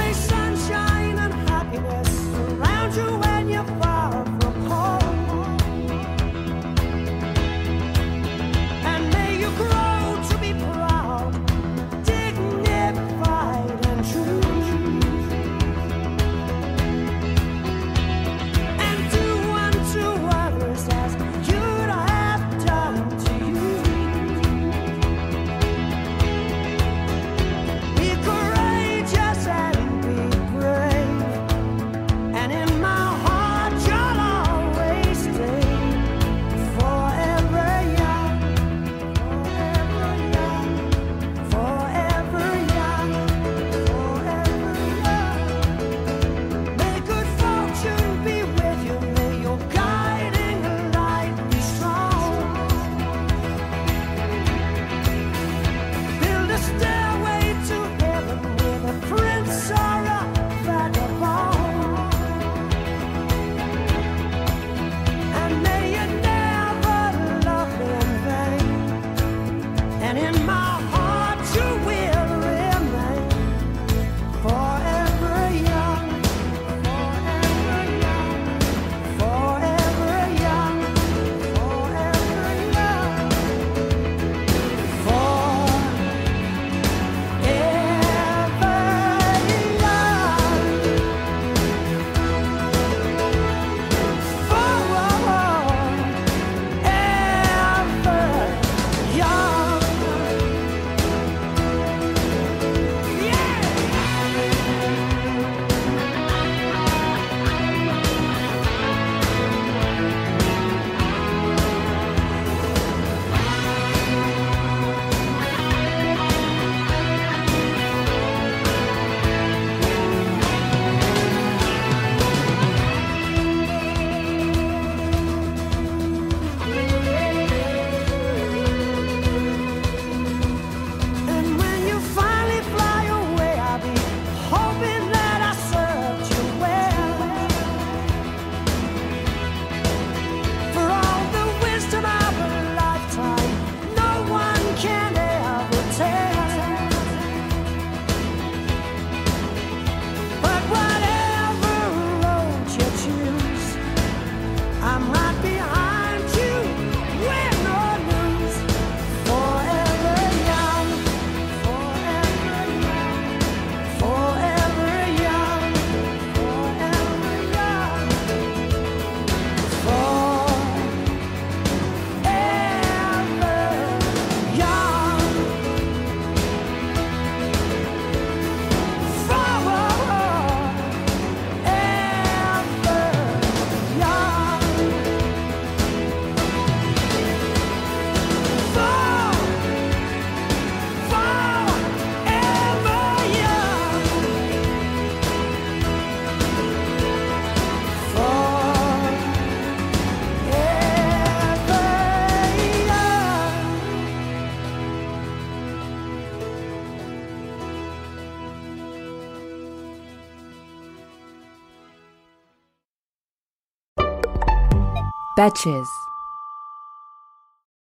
Betches.